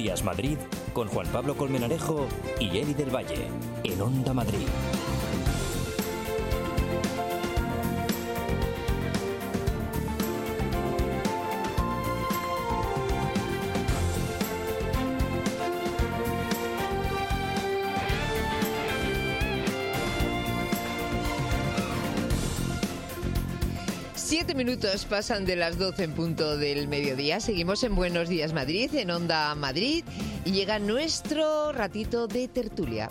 Días Madrid con Juan Pablo Colmenarejo y Eli del Valle en Onda Madrid. Minutos pasan de las 12 en punto del mediodía. Seguimos en Buenos Días Madrid, en Onda Madrid, y llega nuestro ratito de tertulia.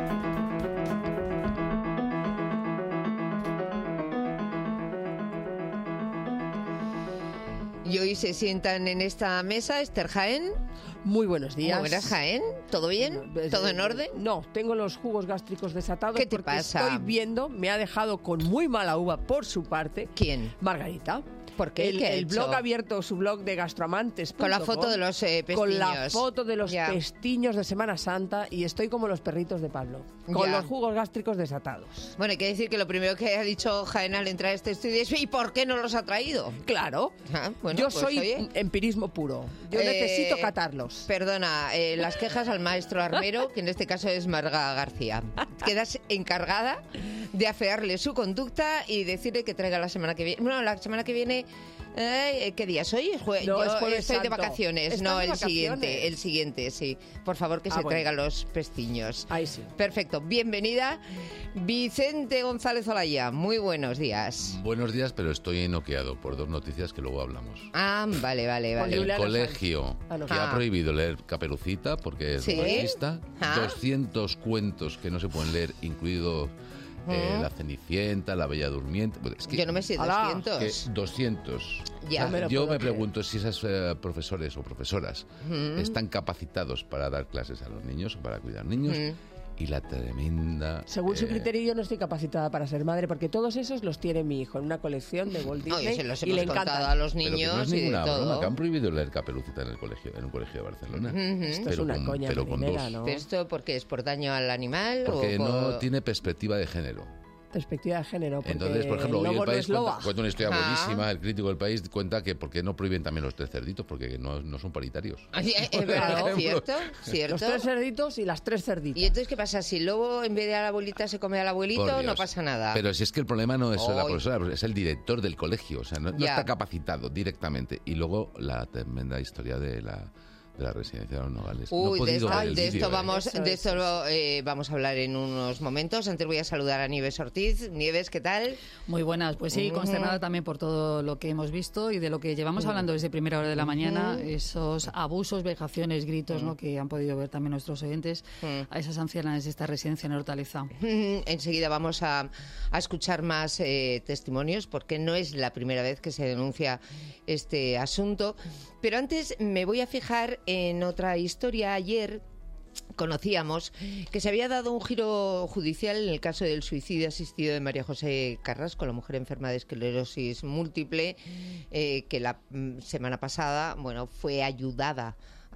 Y hoy se sientan en esta mesa Esther Jaén. Muy buenos días. Muy buenas, Jaén. ¿Todo bien? ¿Todo en orden? No, tengo los jugos gástricos desatados. ¿Qué te porque pasa? Estoy viendo, me ha dejado con muy mala uva por su parte. ¿Quién? Margarita. ¿Por qué? El blog abierto, su blog de gastroamantes. Con la foto de los pestiños. Con la foto de los pestiños de Semana Santa, y estoy como los perritos de Pablo, con los jugos gástricos desatados. Bueno, hay que decir que lo primero que ha dicho Jaén al entrar a este estudio es: ¿y por qué no los ha traído? Claro. Bueno, yo pues, soy empirismo puro. Yo necesito catarlos. Perdona, las quejas al maestro armero, que en este caso es Marga García. Quedas encargada de afearle su conducta y decirle que traiga la semana que viene. Bueno, la semana que viene... ¿qué día es hoy? No, yo es Jueves estoy Santo. de vacaciones. No, el siguiente, sí. Por favor, que se traiga los pestiños. Ahí sí. Perfecto. Bienvenida, Vicente González Olaya. Muy buenos días. Buenos días, pero estoy noqueado por dos noticias que luego hablamos. Vale. El colegio que ha prohibido leer Caperucita porque es racista. 200 cuentos que no se pueden leer, incluido... La Cenicienta, La Bella Durmiente... Es que, yo no me sé 200. 200. Ya. O sea, yo me pregunto si esos profesores o profesoras están capacitados para dar clases a los niños o para cuidar niños. Y la tremenda... Según su criterio, yo no estoy capacitada para ser madre, porque todos esos los tiene mi hijo en una colección de Walt Disney. Se los y le hemos contado encanta a los niños. Pero que no es y ninguna de todo. broma, que han prohibido leer Caperucita en un colegio de Barcelona. Esto es una coña pero con marinera, dos. ¿no? ¿Pero esto porque es por daño al animal? Porque o no tiene perspectiva de género. Perspectiva de género, porque entonces, por ejemplo, hoy El País cuenta una historia Ah. buenísima. El crítico del País cuenta que por qué no prohíben también los 3 cerditos, porque no son paritarios. Es verdad, cierto. Los 3 cerditos y las 3 cerditas. ¿Y entonces qué pasa? Si el lobo en vez de a la abuelita se come al abuelito, no pasa nada. Pero si es que el problema no es la profesora, es el director del colegio. O sea, no está capacitado directamente. Y luego la tremenda historia de la residencia de los Nogales. De esto vamos a hablar en unos momentos. Antes voy a saludar a Nieves Ortiz. Nieves, ¿qué tal? Muy buenas, pues sí, consternada también por todo lo que hemos visto y de lo que llevamos hablando desde primera hora de la mañana, esos abusos, vejaciones, gritos, ¿no?, que han podido ver también nuestros oyentes a esas ancianas de esta residencia en Hortaliza. Enseguida vamos a escuchar más testimonios, porque no es la primera vez que se denuncia este asunto. Pero antes me voy a fijar en otra historia. Ayer conocíamos que se había dado un giro judicial en el caso del suicidio asistido de María José Carrasco, la mujer enferma de esclerosis múltiple, que la semana pasada, fue ayudada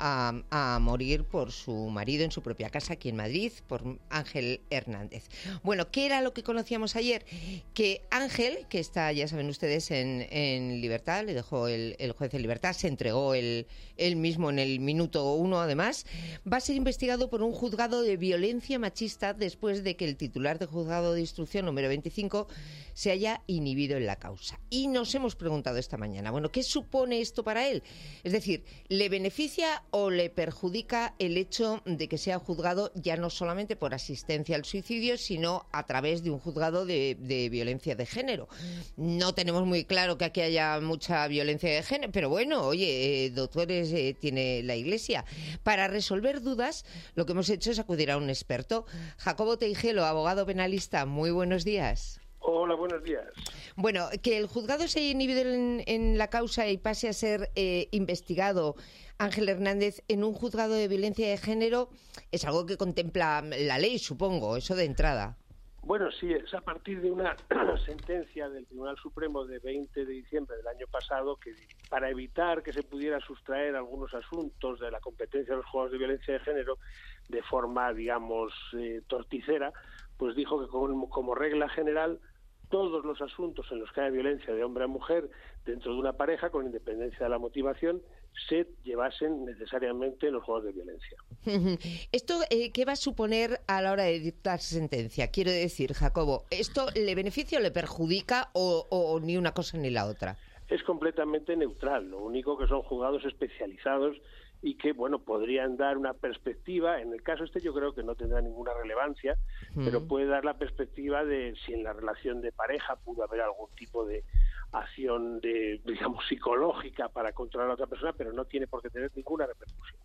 a morir por su marido en su propia casa aquí en Madrid, por Ángel Hernández. Bueno, ¿qué era lo que conocíamos ayer? Que Ángel, que está, ya saben ustedes, en libertad, le dejó el juez en libertad, se entregó él mismo en el minuto 1, además, va a ser investigado por un juzgado de violencia machista después de que el titular del juzgado de instrucción número 25 se haya inhibido en la causa. Y nos hemos preguntado esta mañana, ¿qué supone esto para él? Es decir, ¿le beneficia o le perjudica el hecho de que sea juzgado ya no solamente por asistencia al suicidio, sino a través de un juzgado de violencia de género? No tenemos muy claro que aquí haya mucha violencia de género, pero doctores tiene la Iglesia. Para resolver dudas, lo que hemos hecho es acudir a un experto. Jacobo Teijelo, abogado penalista, muy buenos días. Hola, buenos días. Bueno, que el juzgado se haya inhibido en la causa y pase a ser investigado Ángel Hernández en un juzgado de violencia de género es algo que contempla la ley, supongo, eso de entrada. Bueno, sí, es a partir de una sentencia del Tribunal Supremo de 20 de diciembre del año pasado que, para evitar que se pudiera sustraer algunos asuntos de la competencia de los juzgados de violencia de género de forma, digamos, torticera, pues dijo que como regla general todos los asuntos en los que haya violencia de hombre a mujer dentro de una pareja, con independencia de la motivación, se llevasen necesariamente los juegos de violencia. ¿Esto qué va a suponer a la hora de dictar sentencia? Quiero decir, Jacobo, ¿esto le beneficia o le perjudica o ni una cosa ni la otra? Es completamente neutral, lo único que son juzgados especializados y que, bueno, podrían dar una perspectiva. En el caso este yo creo que no tendrá ninguna relevancia, pero puede dar la perspectiva de si en la relación de pareja pudo haber algún tipo de acción, digamos, psicológica para controlar a otra persona, pero no tiene por qué tener ninguna repercusión.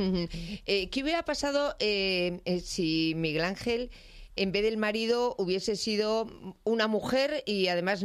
¿Qué hubiera pasado si Miguel Ángel, en vez del marido, hubiese sido una mujer y además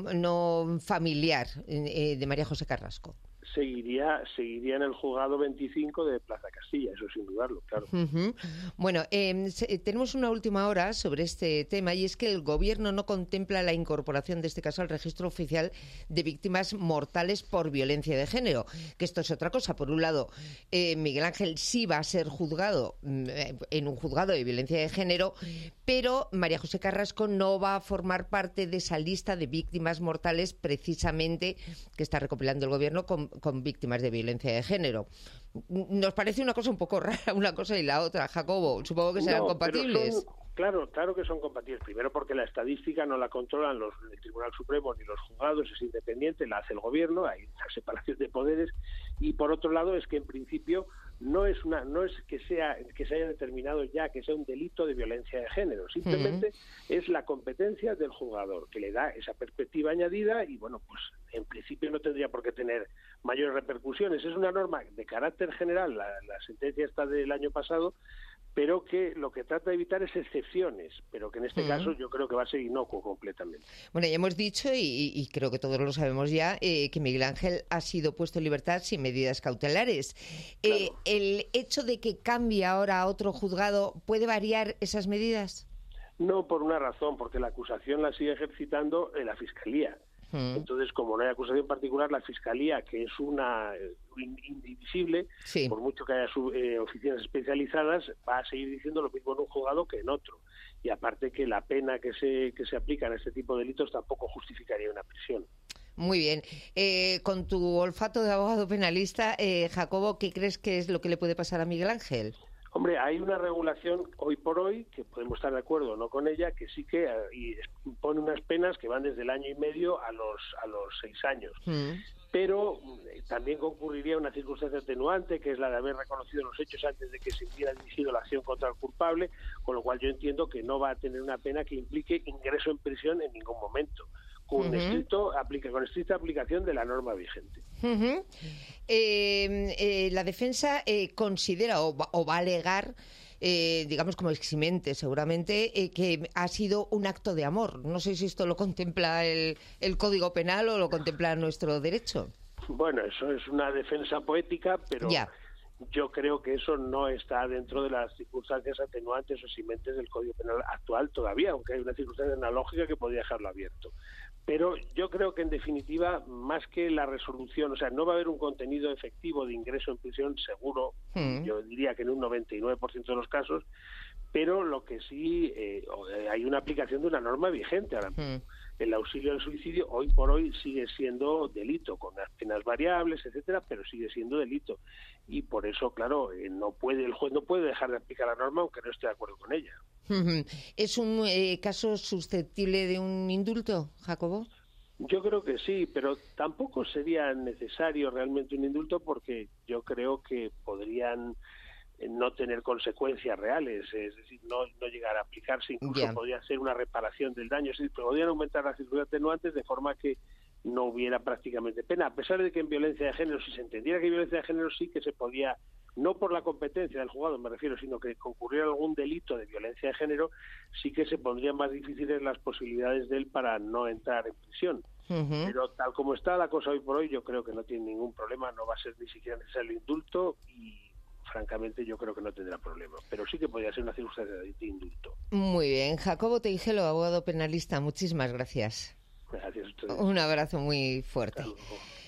no familiar de María José Carrasco? Seguiría en el juzgado 25 de Plaza Castilla, eso sin dudarlo, claro. Bueno, tenemos una última hora sobre este tema, y es que el Gobierno no contempla la incorporación de este caso al registro oficial de víctimas mortales por violencia de género, que esto es otra cosa. Por un lado, Miguel Ángel sí va a ser juzgado en un juzgado de violencia de género, pero María José Carrasco no va a formar parte de esa lista de víctimas mortales precisamente que está recopilando el Gobierno con víctimas de violencia de género. Nos parece una cosa un poco rara, una cosa y la otra, Jacobo. Supongo que serán compatibles. Claro que son compatibles. Primero porque la estadística no la controlan el Tribunal Supremo ni los juzgados, es independiente, la hace el Gobierno, hay una separación de poderes. Y por otro lado es que en principio no es que se haya determinado ya que sea un delito de violencia de género, simplemente es la competencia del juzgador que le da esa perspectiva añadida y, bueno, pues en principio no tendría por qué tener mayores repercusiones. Es una norma de carácter general, la sentencia está del año pasado, pero que lo que trata de evitar es excepciones, pero que en este caso yo creo que va a ser inocuo completamente. Bueno, ya hemos dicho, y creo que todos lo sabemos ya, que Miguel Ángel ha sido puesto en libertad sin medidas cautelares. Claro. ¿El hecho de que cambie ahora a otro juzgado puede variar esas medidas? No, por una razón, porque la acusación la sigue ejercitando la Fiscalía. Entonces, como no hay acusación particular, la Fiscalía, que es una indivisible, por mucho que haya oficinas especializadas, va a seguir diciendo lo mismo en un juzgado que en otro. Y aparte que la pena que se aplica en este tipo de delitos tampoco justificaría una prisión. Muy bien. Con tu olfato de abogado penalista, Jacobo, ¿qué crees que es lo que le puede pasar a Miguel Ángel? Hombre, hay una regulación hoy por hoy, que podemos estar de acuerdo o no con ella, que sí que pone unas penas que van desde el 1 año y medio a los 6 años. Pero también concurriría una circunstancia atenuante, que es la de haber reconocido los hechos antes de que se hubiera dirigido la acción contra el culpable, con lo cual yo entiendo que no va a tener una pena que implique ingreso en prisión en ningún momento, con estricta aplicación de la norma vigente. La defensa considera o va a alegar, digamos como eximente seguramente, que ha sido un acto de amor. No sé si esto lo contempla el Código Penal o lo contempla nuestro derecho. Bueno, eso es una defensa poética, pero yo creo que eso no está dentro de las circunstancias atenuantes o eximentes del Código Penal actual todavía, aunque hay una circunstancia analógica que podría dejarlo abierto. Pero yo creo que, en definitiva, más que la resolución, o sea, no va a haber un contenido efectivo de ingreso en prisión seguro, yo diría que en un 99% de los casos, pero lo que sí, hay una aplicación de una norma vigente ahora mismo. El auxilio al suicidio hoy por hoy sigue siendo delito, con las penas variables, etcétera, pero sigue siendo delito. Y por eso, claro, el juez no puede dejar de aplicar la norma aunque no esté de acuerdo con ella. ¿Es un caso susceptible de un indulto, Jacobo? Yo creo que sí, pero tampoco sería necesario realmente un indulto, porque yo creo que podrían no tener consecuencias reales, es decir, no llegar a aplicarse, incluso podría ser una reparación del daño, es decir, podrían aumentar las circunstancias atenuantes de forma que no hubiera prácticamente pena, a pesar de que en violencia de género, si se entendiera que violencia de género sí que se podía, no por la competencia del juzgado me refiero, sino que concurriera algún delito de violencia de género, sí que se pondrían más difíciles las posibilidades de él para no entrar en prisión. Pero tal como está la cosa hoy por hoy, yo creo que no tiene ningún problema, no va a ser ni siquiera necesario el indulto y francamente yo creo que no tendrá problema, pero sí que podría ser una circunstancia de indulto. Muy bien. Jacobo Teijelo, abogado penalista, muchísimas gracias. Gracias a ustedes. Un abrazo muy fuerte.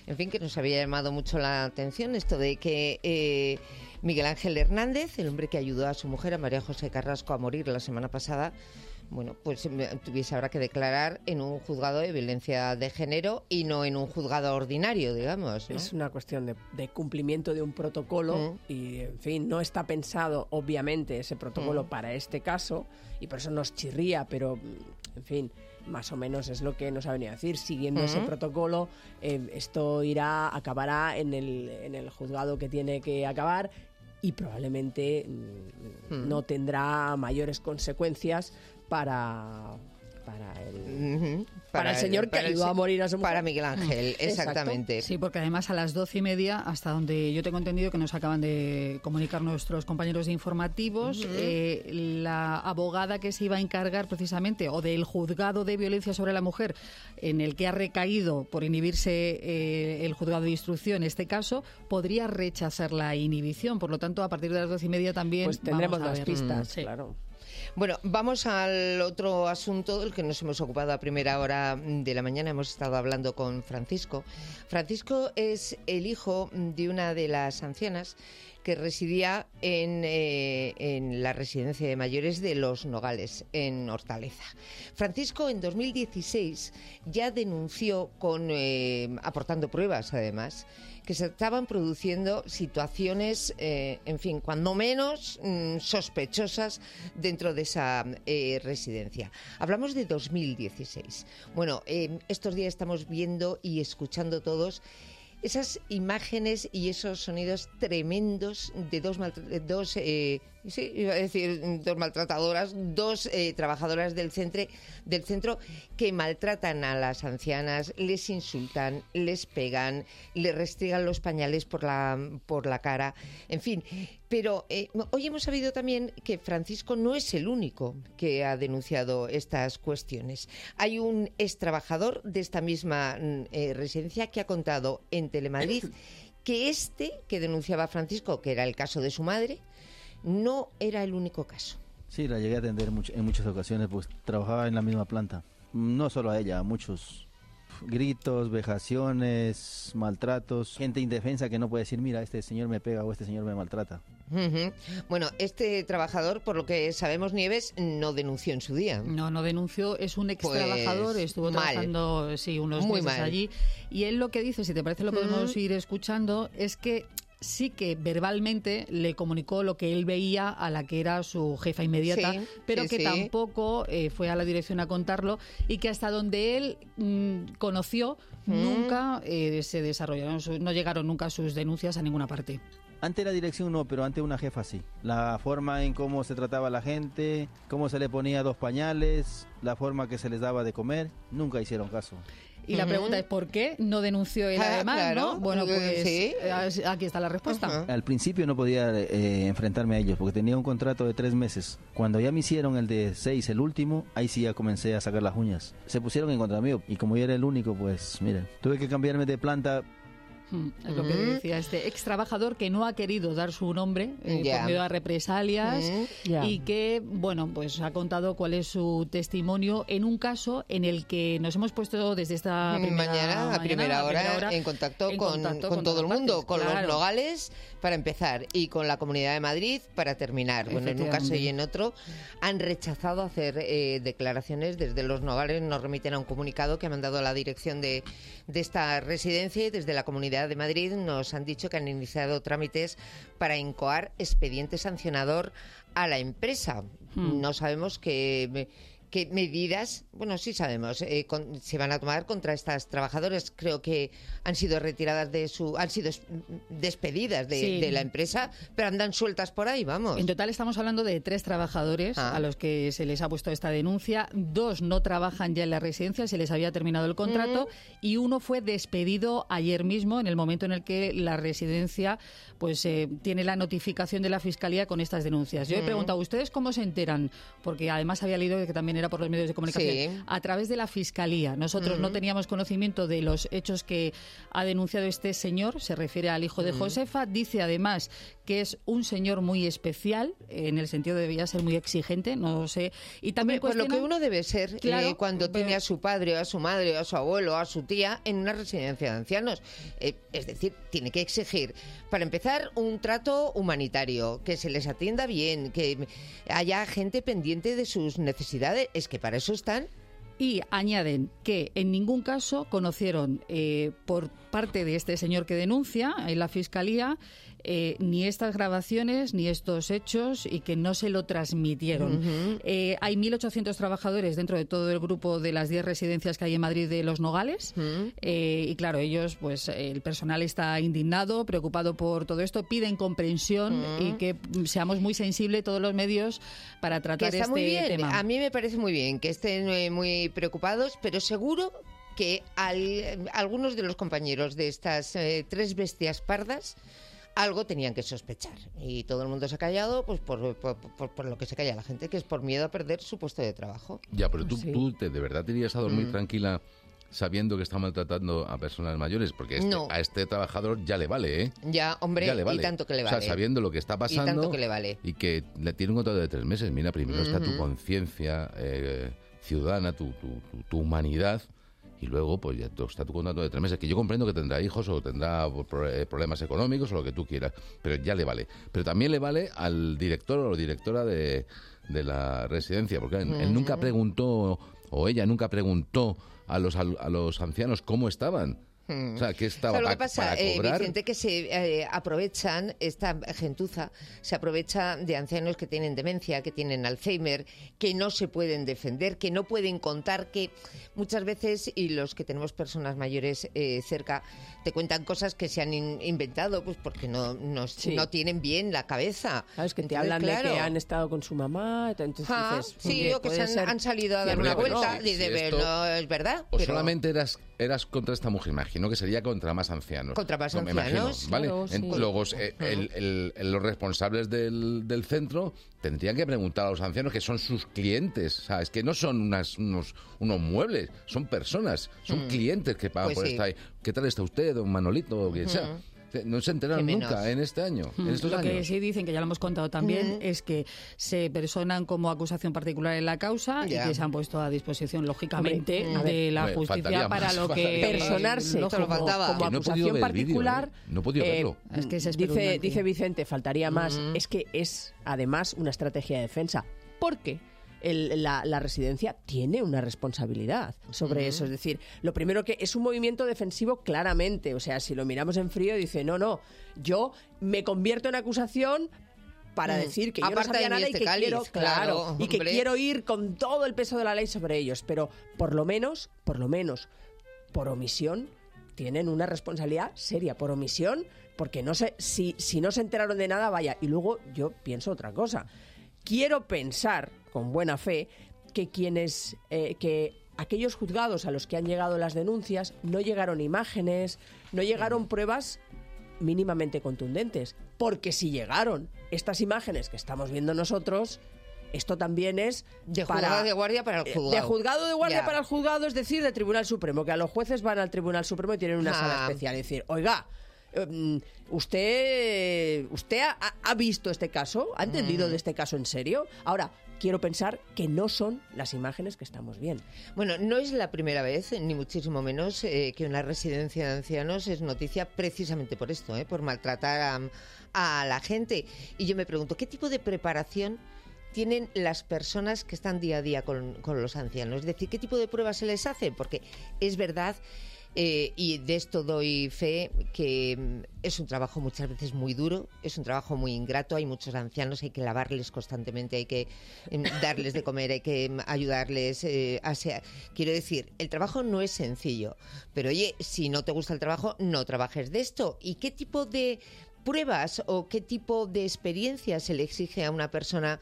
en fin, que nos había llamado mucho la atención esto de que Miguel Ángel Hernández, el hombre que ayudó a su mujer, a María José Carrasco, a morir la semana pasada, bueno, pues tuviese ahora que declarar en un juzgado de violencia de género y no en un juzgado ordinario, digamos, ¿no? Es una cuestión de cumplimiento de un protocolo y, en fin, no está pensado, obviamente, ese protocolo para este caso y por eso nos chirría, pero, en fin, más o menos es lo que nos ha venido a decir. Siguiendo ese protocolo, esto acabará en el juzgado que tiene que acabar y probablemente no tendrá mayores consecuencias para el señor que ayudó a morir a su mujer. Para Miguel Ángel, exactamente. Exacto. Sí, porque además a las 12:30, hasta donde yo tengo entendido que nos acaban de comunicar nuestros compañeros de informativos, la abogada que se iba a encargar precisamente, o del juzgado de violencia sobre la mujer, en el que ha recaído por inhibirse el juzgado de instrucción, en este caso, podría rechazar la inhibición. Por lo tanto, a partir de las 12:30 también pues tendremos vamos a las ver. pistas, Sí. claro. Bueno, vamos al otro asunto del que nos hemos ocupado a primera hora de la mañana. Hemos estado hablando con Francisco. Francisco es el hijo de una de las ancianas que residía en la residencia de mayores de Los Nogales, en Hortaleza. Francisco, en 2016, ya denunció, aportando pruebas, además, que se estaban produciendo situaciones, en fin, cuando menos sospechosas dentro de esa residencia. Hablamos de 2016. Bueno, estos días estamos viendo y escuchando todos esas imágenes y esos sonidos tremendos de dos maltratadoras, dos trabajadoras del centro que maltratan a las ancianas, les insultan, les pegan, les restriegan los pañales por la cara, en fin. Pero hoy hemos sabido también que Francisco no es el único que ha denunciado estas cuestiones. Hay un extrabajador de esta misma residencia que ha contado en Telemadrid que que denunciaba a Francisco, que era el caso de su madre, no era el único caso. Sí, la llegué a atender en muchas ocasiones, pues trabajaba en la misma planta. No solo a ella, a muchos. Gritos, vejaciones, maltratos, gente indefensa que no puede decir, mira, este señor me pega o este señor me maltrata. Bueno, este trabajador, por lo que sabemos, Nieves, no denunció en su día. No denunció, es un ex trabajador, estuvo trabajando unos meses allí. Y él lo que dice, si te parece lo podemos ir escuchando, es que sí que verbalmente le comunicó lo que él veía a la que era su jefa inmediata, pero que tampoco fue a la dirección a contarlo y que hasta donde él conoció nunca se desarrollaron, no llegaron nunca sus denuncias a ninguna parte. Ante la dirección no, pero ante una jefa sí. La forma en cómo se trataba a la gente, cómo se le ponía 2 pañales, la forma que se les daba de comer, nunca hicieron caso. Y la pregunta es ¿por qué no denunció él además? Claro. ¿No? Bueno, pues aquí está la respuesta. Al principio no podía enfrentarme a ellos porque tenía un contrato de 3 meses. Cuando ya me hicieron el de 6, el último, ahí sí ya comencé a sacar las uñas. Se pusieron en contra mío y como yo era el único, pues miren, tuve que cambiarme de planta. Es lo que decía este ex trabajador que no ha querido dar su nombre por miedo a represalias y que, bueno, pues ha contado cuál es su testimonio en un caso en el que nos hemos puesto desde esta primera hora en contacto con todo el mundo, con los Nogales para empezar y con la Comunidad de Madrid para terminar. Bueno, en un caso y en otro han rechazado hacer declaraciones. Desde los Nogales nos remiten a un comunicado que ha mandado la dirección de esta residencia y desde la Comunidad de Madrid nos han dicho que han iniciado trámites para incoar expediente sancionador a la empresa. No sabemos qué medidas, bueno, sí sabemos, se van a tomar contra estas trabajadoras. Creo que han sido retiradas han sido despedidas de la empresa, pero andan sueltas por ahí, vamos. En total estamos hablando de 3 trabajadores a los que se les ha puesto esta denuncia. 2 no trabajan ya en la residencia, se les había terminado el contrato y uno fue despedido ayer mismo, en el momento en el que la residencia pues tiene la notificación de la Fiscalía con estas denuncias. Yo he preguntado, ¿ustedes cómo se enteran? Porque además había leído que también genera por los medios de comunicación, Sí. a través de la Fiscalía. Nosotros no teníamos conocimiento de los hechos que ha denunciado este señor, se refiere al hijo de Josefa, dice además que es un señor muy especial, en el sentido de debía ser muy exigente, no sé, y también Pues lo que uno debe ser cuando tiene a su padre, o a su madre, o a su abuelo, o a su tía en una residencia de ancianos. Es decir, tiene que exigir, para empezar, un trato humanitario, que se les atienda bien, que haya gente pendiente de sus necesidades. Es que para eso están. Y añaden que en ningún caso conocieron por parte de este señor que denuncia en la Fiscalía ni estas grabaciones ni estos hechos y que no se lo transmitieron. Hay 1.800 trabajadores dentro de todo el grupo de las 10 residencias que hay en Madrid de Los Nogales y claro, ellos, pues el personal está indignado, preocupado por todo esto, piden comprensión y que seamos muy sensibles todos los medios para tratar que está muy bien. tema. A mí me parece muy bien que estén muy preocupados, pero seguro que algunos de los compañeros de estas 3 bestias pardas algo tenían que sospechar. Y todo el mundo se ha callado pues por lo que se calla la gente, que es por miedo a perder su puesto de trabajo. Ya, pero tú de verdad te irías a dormir tranquila sabiendo que está maltratando a personas mayores, porque a este trabajador ya le vale, ¿eh? Ya, hombre, ya le vale. Y tanto que le vale. O sea, sabiendo lo que está pasando y tanto que le vale. Y que le tiene un contrato de 3 meses. Mira, primero está tu conciencia ciudadana, tu humanidad, y luego pues ya está tu contrato de 3 meses, que yo comprendo que tendrá hijos o tendrá problemas económicos o lo que tú quieras, pero ya le vale. Pero también le vale al director o directora de la residencia, porque él nunca preguntó, o ella nunca preguntó a los ancianos cómo estaban. O sea, ¿qué estaba lo que pasa, para cobrar? Vicente, que se aprovechan, esta gentuza se aprovecha de ancianos que tienen demencia, que tienen Alzheimer, que no se pueden defender, que no pueden contar, que muchas veces, y los que tenemos personas mayores cerca, te cuentan cosas que se han inventado, pues porque no tienen bien la cabeza. ¿Sabes? Que te hablan de que han estado con su mamá, entonces dices... Sí, o que han salido a dar una vuelta, no es verdad. O solamente eras contra esta mujer, imagino que sería contra más ancianos. Contra más ancianos, imagino, ¿vale? Claro, sí. Luego, los responsables del centro tendrían que preguntar a los ancianos, que son sus clientes, ¿sabes? Que no son unos muebles, son personas, son clientes que pagan por estar ahí. ¿Qué tal está usted, don Manolito, o quien sea? No se enteraron nunca en este año, en estos años. Lo que sí dicen, que ya lo hemos contado también, es que se personan como acusación particular en la causa y que se han puesto a disposición, lógicamente, de la justicia para lo que... Personarse como acusación particular. No podía verlo. Es que dice Vicente, faltaría más. Es que es, además, una estrategia de defensa. ¿Por qué? La residencia tiene una responsabilidad sobre eso. Es decir, lo primero que es un movimiento defensivo claramente. O sea, si lo miramos en frío, dice, no, yo me convierto en acusación para decir que yo no sabía nada y que quiero, y que quiero ir con todo el peso de la ley sobre ellos. Pero por lo menos, por omisión, tienen una responsabilidad seria. Por omisión, porque no sé, si no se enteraron de nada, vaya. Y luego yo pienso otra cosa. Quiero pensar, con buena fe, que que aquellos juzgados a los que han llegado las denuncias no llegaron imágenes, no llegaron pruebas mínimamente contundentes. Porque si llegaron estas imágenes que estamos viendo nosotros, esto también es de juzgado de guardia para el juzgado. De juzgado de guardia para el juzgado, es decir, de Tribunal Supremo, que a los jueces van al Tribunal Supremo y tienen una sala especial. Es decir, oiga, ¿usted ha visto este caso? ¿Ha entendido de este caso en serio? Ahora, quiero pensar que no son las imágenes que estamos viendo. Bueno, no es la primera vez, ni muchísimo menos, que una residencia de ancianos es noticia precisamente por esto, por maltratar a la gente. Y yo me pregunto, ¿qué tipo de preparación tienen las personas que están día a día con los ancianos? Es decir, ¿qué tipo de pruebas se les hace? Porque es verdad... y de esto doy fe, que es un trabajo muchas veces muy duro, es un trabajo muy ingrato, hay muchos ancianos, hay que lavarles constantemente, hay que darles de comer, hay que ayudarles quiero decir, el trabajo no es sencillo, pero oye, si no te gusta el trabajo, no trabajes de esto. ¿Y qué tipo de pruebas o qué tipo de experiencia se le exige a una persona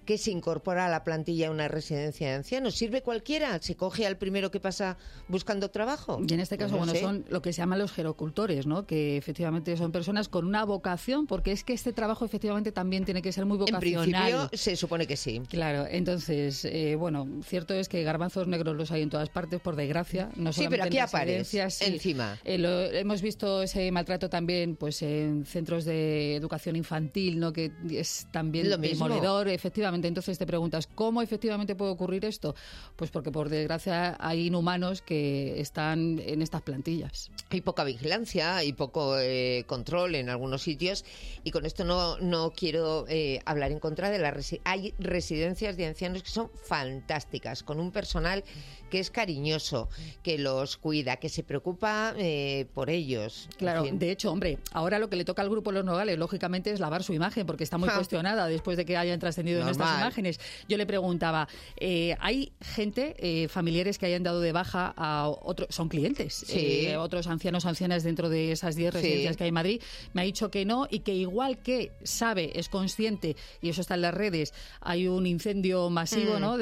que se incorpora a la plantilla a una residencia de ancianos. ¿Sirve cualquiera? ¿Se coge al primero que pasa buscando trabajo? Y en este caso, son lo que se llaman los gerocultores, ¿no? Que efectivamente son personas con una vocación, porque es que este trabajo efectivamente también tiene que ser muy vocacional. En principio se supone que sí. Claro, entonces, cierto es que garbanzos negros los hay en todas partes, por desgracia. No sí, pero aquí aparece encima. Hemos visto ese maltrato también pues en centros de educación infantil, ¿no? Que es también demoledor, efectivamente. Entonces te preguntas, ¿cómo efectivamente puede ocurrir esto? Pues porque por desgracia hay inhumanos que están en estas plantillas. Hay poca vigilancia, hay poco control en algunos sitios, y con esto no quiero hablar en contra de hay residencias de ancianos que son fantásticas, con un personal que es cariñoso, que los cuida, que se preocupa por ellos. Claro, en fin. De hecho, hombre, ahora lo que le toca al Grupo Los Nogales, lógicamente, es lavar su imagen, porque está muy cuestionada después de que hayan trascendido en estas imágenes. Yo le preguntaba, ¿hay gente, familiares que hayan dado de baja a otros, son clientes, otros ancianos o ancianas dentro de esas 10 residencias que hay en Madrid? Me ha dicho que no, y que igual que sabe, es consciente, y eso está en las redes, hay un incendio masivo, ¿no?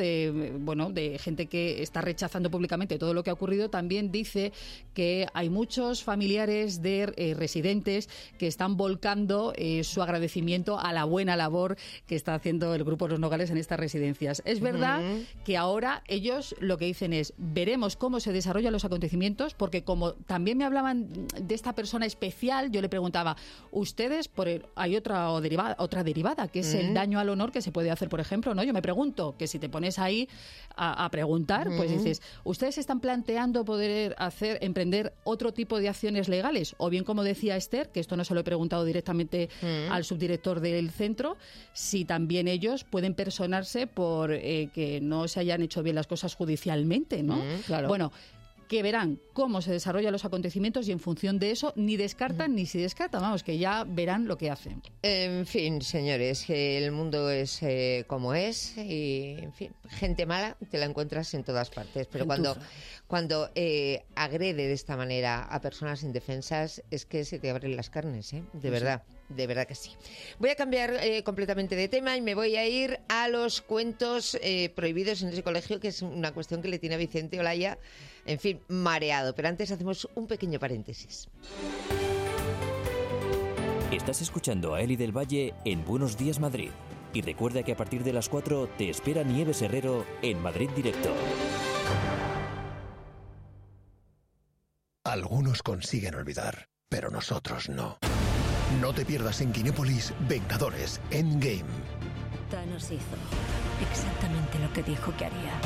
De gente que está rechazando públicamente todo lo que ha ocurrido. También dice que hay muchos familiares de residentes que están volcando su agradecimiento a la buena labor que está haciendo el Grupo Los Nogales en estas residencias. Es verdad que ahora ellos lo que dicen es, veremos cómo se desarrollan los acontecimientos, porque como también me hablaban de esta persona especial, yo le preguntaba, ustedes, hay otra derivada, que es el daño al honor que se puede hacer, por ejemplo, ¿no? Yo me pregunto que si te pones ahí a preguntar, pues dices, ¿ustedes están planteando poder emprender otro tipo de acciones legales? O bien, como decía Esther, que esto no se lo he preguntado directamente al subdirector del centro, si también ellos pueden personarse por que no se hayan hecho bien las cosas judicialmente, ¿no? Claro. Bueno, que verán cómo se desarrollan los acontecimientos y en función de eso ni descartan ni si descartan, vamos, que ya verán lo que hacen. En fin, señores, el mundo es como es y, en fin, gente mala te la encuentras en todas partes, pero cuando agrede de esta manera a personas indefensas es que se te abren las carnes, de verdad. De verdad que sí. Voy a cambiar completamente de tema y me voy a ir a los cuentos prohibidos en ese colegio, que es una cuestión que le tiene a Vicente Olaya, en fin, mareado. Pero antes hacemos un pequeño paréntesis. Estás escuchando a Eli del Valle en Buenos Días Madrid. Y recuerda que a partir de las 4 te espera Nieves Herrero en Madrid Directo. Algunos consiguen olvidar, pero nosotros no. No te pierdas en Kinépolis Vengadores Endgame. Thanos hizo exactamente lo que dijo que haría.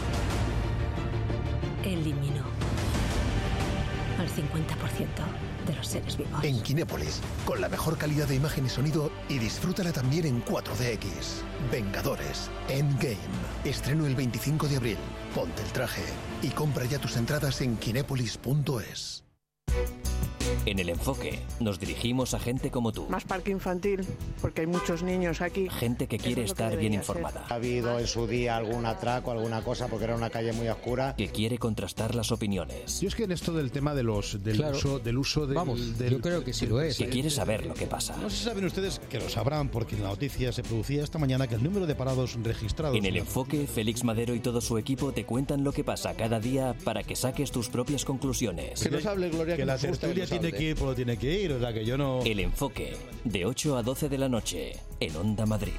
Eliminó al 50% de los seres vivos. En Kinépolis, con la mejor calidad de imagen y sonido, y disfrútala también en 4DX. Vengadores Endgame. Estreno el 25 de abril. Ponte el traje y compra ya tus entradas en kinépolis.es. En El Enfoque nos dirigimos a gente como tú. Más parque infantil, porque hay muchos niños aquí. Gente que quiere estar bien informada. Ha habido en su día algún atraco, alguna cosa, porque era una calle muy oscura. Que quiere contrastar las opiniones. Yo es que en esto del tema del uso del... Yo creo que sí lo es. Que quiere saber lo que pasa. No sé si saben ustedes, que lo sabrán, porque en la noticia se producía esta mañana que el número de parados registrados... En El Enfoque, Félix Madero y todo su equipo te cuentan lo que pasa cada día para que saques tus propias conclusiones. Que nos hable, Gloria, que la tertulia tiene que ir por lo tiene que ir, o sea que yo no... El Enfoque, de 8 a 12 de la noche, en Onda Madrid.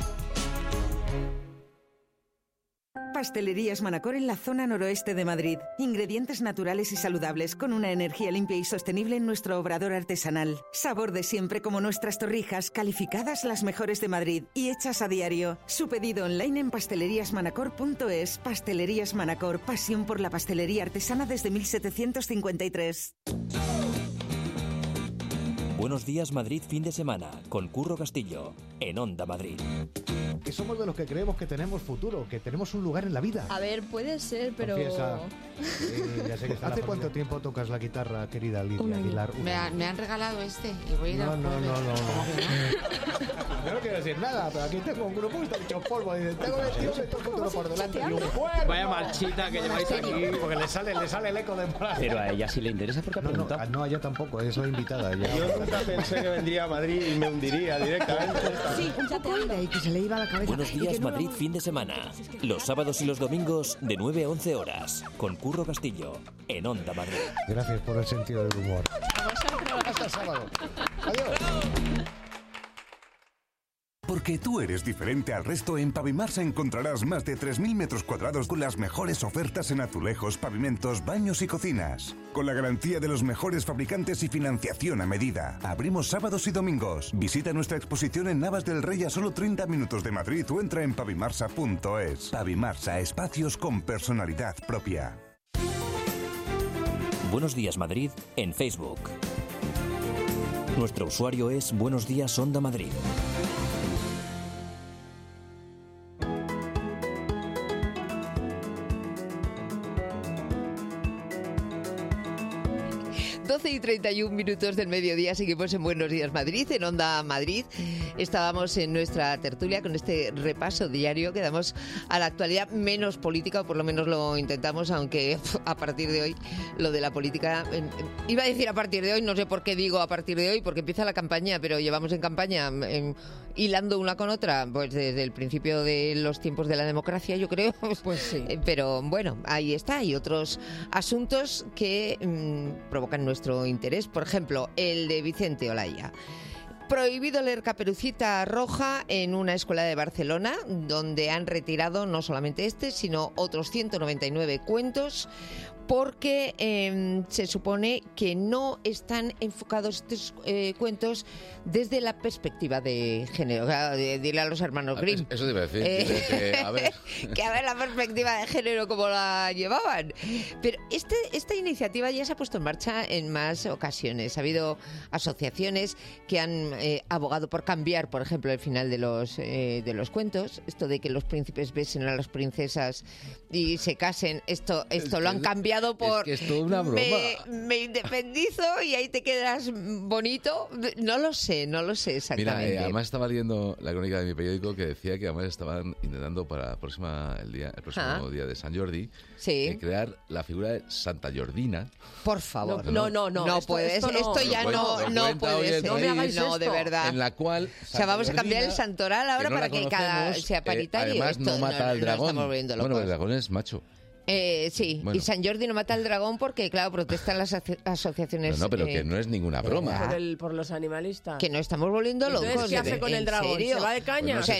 Pastelerías Manacor en la zona noroeste de Madrid. Ingredientes naturales y saludables con una energía limpia y sostenible en nuestro obrador artesanal. Sabor de siempre como nuestras torrijas, calificadas las mejores de Madrid y hechas a diario. Su pedido online en pasteleriasmanacor.es. Pastelerías Manacor, pasión por la pastelería artesana desde 1753. Buenos días Madrid, fin de semana, con Curro Castillo, en Onda Madrid. Que somos de los que creemos que tenemos futuro, que tenemos un lugar en la vida. A ver, puede ser, pero... Ya sé que ¿hace cuánto tiempo tocas la guitarra, querida Lidia Aguilar? Me han regalado este y voy a ir a... No. Yo no quiero decir nada, pero aquí tengo un grupo que está hecho polvo. Dice, tengo 22 y todo el futuro por delante y un cuerno. Vaya marchita que lleváis aquí. Porque le sale el eco de moral. Pero a ella sí le interesa porque ha preguntado. No, a ella tampoco, es la invitada. Ella. Yo nunca pensé que vendría a Madrid y me hundiría directamente. Sí, un poco y que se le iba a la cabeza. Buenos días, Madrid, fin de semana. Los sábados y los domingos de 9 a 11 horas. Con Curro Castillo, en Onda Madrid. Gracias por el sentido del humor. Hasta el sábado. Adiós. Porque tú eres diferente al resto, en Pavimarsa encontrarás más de 3.000 metros cuadrados con las mejores ofertas en azulejos, pavimentos, baños y cocinas. Con la garantía de los mejores fabricantes y financiación a medida. Abrimos sábados y domingos. Visita nuestra exposición en Navas del Rey a solo 30 minutos de Madrid o entra en pavimarsa.es. Pavimarsa, espacios con personalidad propia. Buenos días, Madrid, en Facebook. Nuestro usuario es Buenos Días Onda Madrid. Y 31 minutos del mediodía, seguimos en Buenos Días Madrid, en Onda Madrid. Estábamos en nuestra tertulia con este repaso diario que damos a la actualidad menos política, o por lo menos lo intentamos, aunque a partir de hoy lo de la política, iba a decir a partir de hoy, no sé por qué digo a partir de hoy, porque empieza la campaña, pero llevamos en campaña hilando una con otra, pues desde el principio de los tiempos de la democracia, yo creo. Pues sí. Pero bueno, ahí está, hay otros asuntos que provocan nuestro interés. Por ejemplo, el de Vicente Olaya. Prohibido leer Caperucita Roja en una escuela de Barcelona, donde han retirado no solamente este, sino otros 199 cuentos, porque se supone que no están enfocados estos cuentos desde la perspectiva de género. Dile a los hermanos Grimm. Eso te iba a decir. Que a ver la perspectiva de género como la llevaban. Pero esta iniciativa ya se ha puesto en marcha en más ocasiones. Ha habido asociaciones que han abogado por cambiar, por ejemplo, el final de los cuentos. Esto de que los príncipes besen a las princesas y se casen, esto lo han cambiado por es que es toda una broma. Me independizo y ahí te quedas bonito. No lo sé exactamente. Mira, además estaba leyendo la crónica de mi periódico que decía que además estaban intentando para el próximo día de San Jordi crear la figura de Santa Jordina. Por favor. No puedes. Esto ya no puede ser. No me hagáis esto. De verdad. En la cual vamos a cambiar el santoral ahora para que cada sea paritario. Además no mata al dragón. Bueno, el dragón es macho. Sí, bueno. Y San Jordi no mata al dragón porque, claro, protestan las asociaciones. No, pero que no es ninguna broma. Por los animalistas. Que no estamos volviendo locos. ¿Qué hace con el dragón? ¿Serio? ¿Se va de caña? O sea,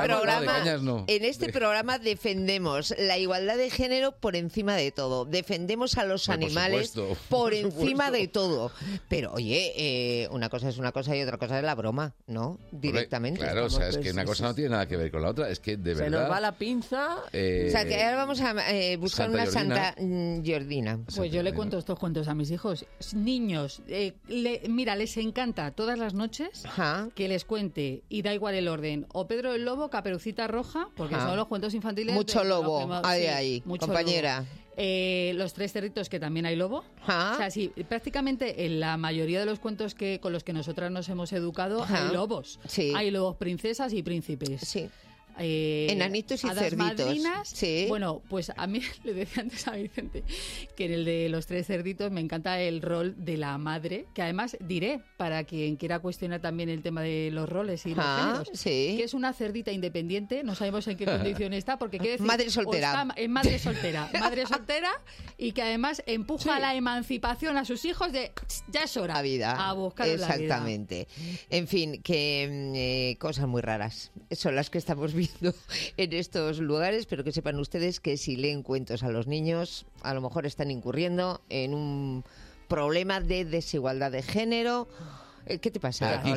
en este programa defendemos la igualdad de género por encima de todo. Defendemos a los animales por encima de todo. Pero, oye, una cosa es una cosa y otra cosa es la broma, ¿no? Directamente. Claro, o sea, es que una cosa no tiene nada que ver con la otra. Es que, de verdad... Se nos va la pinza. O sea, que ahora vamos a buscar una Santa Jordina. Pues yo le cuento estos cuentos a mis hijos. Niños, mira, les encanta todas las noches que les cuente, y da igual el orden, o Pedro el Lobo, Caperucita Roja, porque son los cuentos infantiles. Mucho lobo, ahí, mucho compañera. Lobo. Los tres cerditos, que también hay lobo. O sea, sí, prácticamente en la mayoría de los cuentos con los que nosotras nos hemos educado hay lobos. Sí. Hay lobos princesas y príncipes. Sí. Enanitos y cerditos. Madrinas. Sí. Bueno, pues a mí le decía antes a Vicente que en el de los tres cerditos me encanta el rol de la madre, que además diré, para quien quiera cuestionar también el tema de los roles y los géneros, que es una cerdita independiente, no sabemos en qué condición está, porque quiere decir... Madre soltera. Es madre soltera, y que además empuja a la emancipación a sus hijos de ya es hora. La vida. A buscar la vida. Exactamente. En fin, que cosas muy raras son las que estamos viendo en estos lugares, pero que sepan ustedes que si leen cuentos a los niños, a lo mejor están incurriendo en un problema de desigualdad de género. ¿Qué te pasa? Pero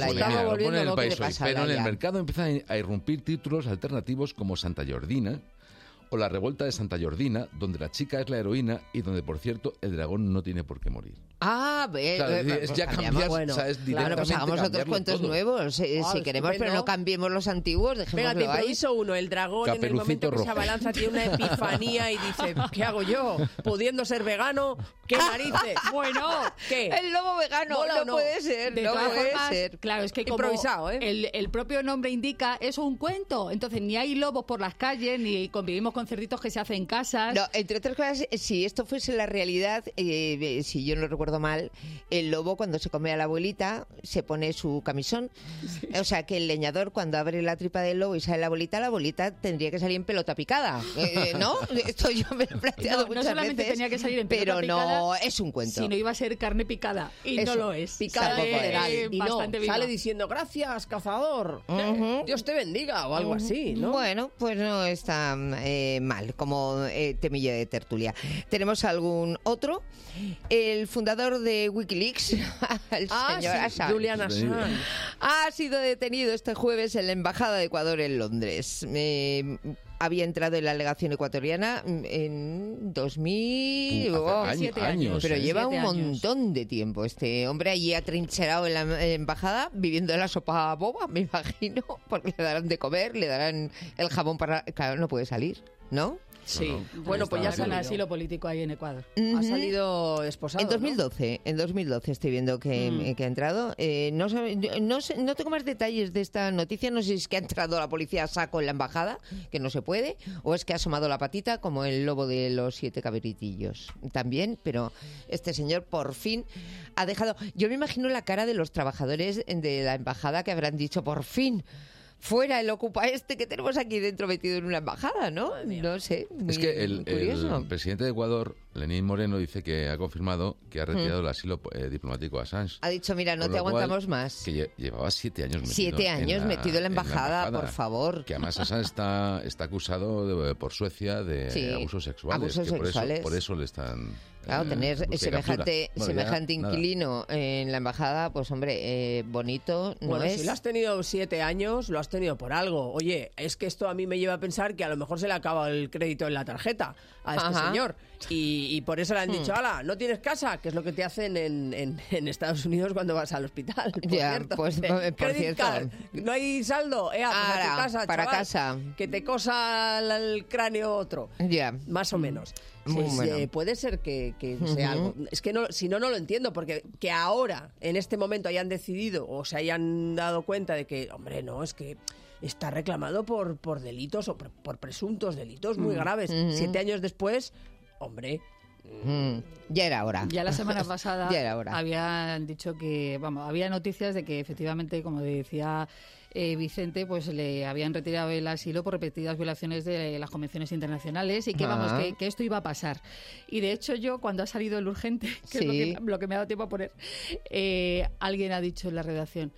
en el mercado empiezan a irrumpir títulos alternativos como Santa Jordina o La revuelta de Santa Jordina, donde la chica es la heroína y donde, por cierto, el dragón no tiene por qué morir. Es ya cambiar, bueno, ¿sabes? Claro, pues hagamos otros cuentos todo. nuevos, si queremos, pero no cambiemos los antiguos, dejémoslo Venga, te ahí. improviso uno. El dragón, Caperucito en el momento que rojo. se abalanza, tiene una epifanía y dice, ¿qué hago yo? Pudiendo ser vegano, ¿qué narices? Bueno, ¿qué? El lobo vegano, ¿Mola o no puede ser, de no todas puede formas, ser. claro, es que como Improvisado, ¿eh? el propio nombre indica, es un cuento. Entonces, ni hay lobos por las calles, ni convivimos con cerditos que se hacen en casas. No, entre otras cosas, si esto fuese la realidad, si yo no recuerdo mal, el lobo cuando se come a la abuelita se pone su camisón. Sí. O sea, que el leñador cuando abre la tripa del lobo y sale la abuelita tendría que salir en pelota picada. ¿No? Esto yo me lo he planteado muchas no solamente veces, tenía que salir en pelota pero picada, no es un cuento. Sino iba a ser carne picada. Y Eso, no lo es. Picada Tampoco literal. es. Y no, bastante viva. sale diciendo, gracias, cazador. Dios te bendiga, o algo así, ¿no? Bueno, pues no está mal como temilla de tertulia. ¿Tenemos algún otro? El fundador de Wikileaks, el señor Assange. Julian Assange. Ha sido detenido este jueves en la Embajada de Ecuador en Londres. Había entrado en la legación ecuatoriana en 2000... años. Pero lleva un 7 años. montón de tiempo este hombre allí atrincherado en la embajada, viviendo de la sopa boba, me imagino, porque le darán de comer, le darán el jabón para... Claro, no puede salir, ¿no? Sí, No, bueno, pues ya Está en salido. asilo político ahí en Ecuador. Ha salido esposado, En 2012, en 2012 estoy viendo que ha entrado. No tengo más detalles de esta noticia. No sé si es que ha entrado la policía a saco en la embajada, que no se puede, o es que ha asomado la patita como el lobo de los 7 cabritillos. También, pero este señor por fin ha dejado... Yo me imagino la cara de los trabajadores de la embajada que habrán dicho, por fin... Fuera el ocupa este que tenemos aquí dentro metido en una embajada, ¿no? No sé. Es que muy curioso. el presidente de Ecuador, Lenín Moreno, dice que ha confirmado que ha retirado el asilo diplomático a Assange. Ha dicho, mira, no Con te lo cual, aguantamos más. Que llevaba 7 años metido 7 años metido en la embajada, por favor. Que además Assange está acusado por Suecia de abusos sexuales. Abusos sexuales. Por eso le están... Claro, tener semejante nada. inquilino en la embajada, pues hombre, bonito no bueno, es. si lo has tenido 7 años, lo has tenido por algo. Oye, es que esto a mí me lleva a pensar que a lo mejor se le acaba el crédito en la tarjeta a este señor. Y por eso le han dicho, ala, ¿no tienes casa? Que es lo que te hacen en Estados Unidos cuando vas al hospital. Por cierto. Pues por cierto. Card, no hay saldo, pues a tu casa, para chaval, casa. que te cosa el cráneo otro. Ya. Más o menos. Bueno. Puede ser que sea algo. Es que si no lo entiendo, porque que ahora, en este momento, hayan decidido o se hayan dado cuenta de que, hombre, no, es que está reclamado por delitos o por presuntos delitos muy graves. 7 años después, hombre... Ya era hora. Ya la semana pasada ya era hora. Habían dicho que, había noticias de que efectivamente, como decía Vicente, pues le habían retirado el asilo por repetidas violaciones de las convenciones internacionales y que, que esto iba a pasar. Y de hecho yo, cuando ha salido el urgente, que es lo que me ha dado tiempo a poner, alguien ha dicho en la redacción,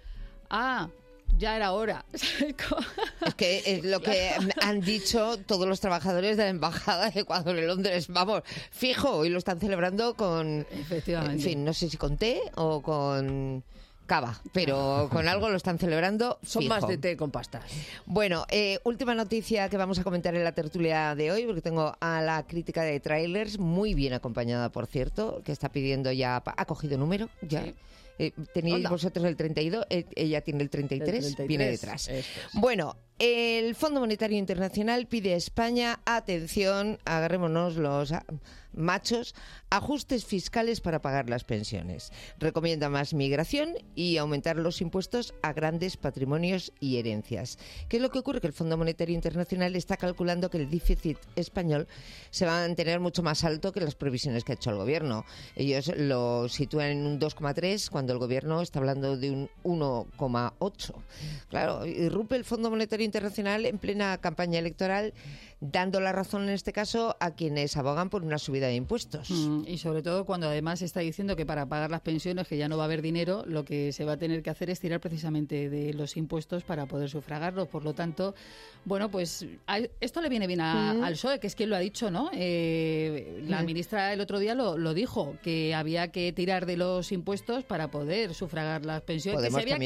ya era hora. Es que es lo que han dicho todos los trabajadores de la Embajada de Ecuador en Londres. Vamos, fijo, hoy lo están celebrando con... Efectivamente. En fin, no sé si con té o con... cava, pero con algo lo están celebrando fijo. Son más de té con pastas. Bueno, última noticia que vamos a comentar en la tertulia de hoy, porque tengo a la crítica de trailers, muy bien acompañada, por cierto, que está pidiendo ya... ¿Ha cogido número? Ya. Sí. Teníais vosotros el 32, ella tiene el 33, viene detrás. Bueno, el Fondo Monetario Internacional pide a España, atención, agarrémonos los machos, ajustes fiscales para pagar las pensiones. Recomienda más migración y aumentar los impuestos a grandes patrimonios y herencias. ¿Qué es lo que ocurre? Que el Fondo Monetario Internacional está calculando que el déficit español se va a mantener mucho más alto que las previsiones que ha hecho el Gobierno. Ellos lo sitúan en un 2,3 cuando el Gobierno está hablando de un 1,8. Claro, irrumpe el Fondo Monetario Internacional en plena campaña electoral, dando la razón en este caso a quienes abogan por una subida de impuestos. Y sobre todo cuando además está diciendo que para pagar las pensiones, que ya no va a haber dinero, lo que se va a tener que hacer es tirar precisamente de los impuestos para poder sufragarlos. Por lo tanto, bueno, pues esto le viene bien al PSOE, que es quien lo ha dicho, ¿no? La ministra el otro día lo dijo, que había que tirar de los impuestos para poder sufragar las pensiones. Podemos, que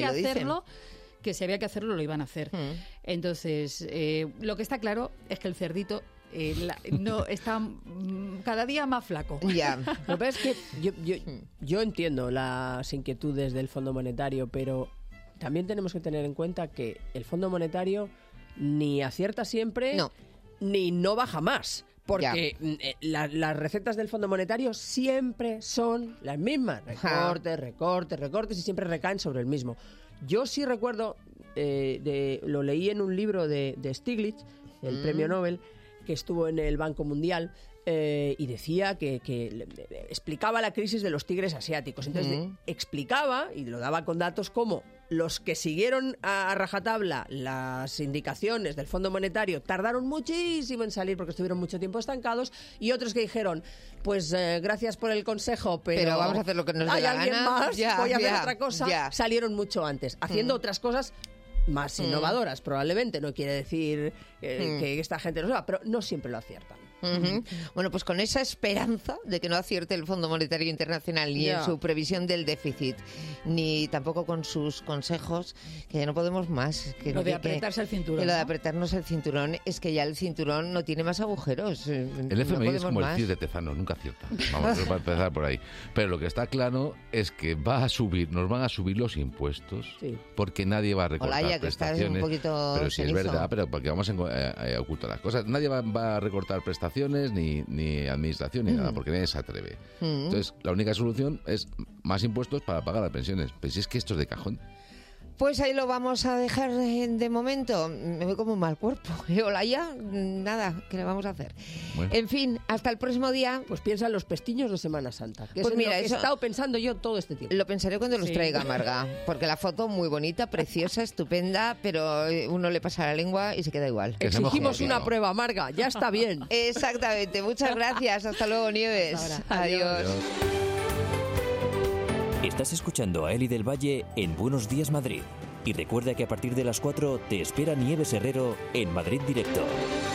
si había que hacerlo, lo iban a hacer. Entonces, lo que está claro es que el cerdito no está cada día más flaco. Ya. Lo que pasa es que yo entiendo las inquietudes del Fondo Monetario, pero también tenemos que tener en cuenta que el Fondo Monetario ni acierta siempre, ni no baja más. Porque las recetas del Fondo Monetario siempre son las mismas. Recortes y siempre recaen sobre el mismo. Yo sí recuerdo, lo leí en un libro de Stiglitz, el premio Nobel, que estuvo en el Banco Mundial, y decía que explicaba la crisis de los tigres asiáticos. Entonces explicaba, y lo daba con datos, como los que siguieron a rajatabla las indicaciones del Fondo Monetario tardaron muchísimo en salir porque estuvieron mucho tiempo estancados, y otros que dijeron, pues gracias por el consejo, pero vamos a hacer lo que nos dé la alguien gana. más, voy a hacer otra cosa, salieron mucho antes, haciendo otras cosas más innovadoras, probablemente. No quiere decir que esta gente no sepa, pero no siempre lo aciertan. Bueno, pues con esa esperanza de que no acierte el Fondo Monetario Internacional ni en su previsión del déficit, ni tampoco con sus consejos, que ya no podemos más. Lo de apretarse el cinturón. Que lo de apretarnos el cinturón es que ya el cinturón no tiene más agujeros. El FMI es como el CID de Tezano, nunca acierta. Vamos a empezar por ahí. Pero lo que está claro es que nos van a subir los impuestos, porque nadie va a recortar prestaciones. Un poquito pero sí, es verdad, pero porque vamos a ocultar las cosas. Nadie va a recortar prestaciones, ni administración, ni nada, porque nadie se atreve. Entonces, la única solución es más impuestos para pagar las pensiones. Pero si es que esto es de cajón. Pues ahí lo vamos a dejar de momento. Me veo como un mal cuerpo. Olaya, nada, ¿qué le vamos a hacer? Bueno. En fin, hasta el próximo día. Pues piensa en los pestiños de Semana Santa. Que pues es mira, lo que he estado pensando yo todo este tiempo. Lo pensaré cuando los traiga, Marga. Porque la foto muy bonita, preciosa, estupenda, pero uno le pasa la lengua y se queda igual. Exigimos una prueba, Marga. Ya está bien. Exactamente. Muchas gracias. Hasta luego, Nieves. Adiós. Estás escuchando a Eli del Valle en Buenos Días Madrid. Y recuerda que a partir de las 4 te espera Nieves Herrero en Madrid Directo.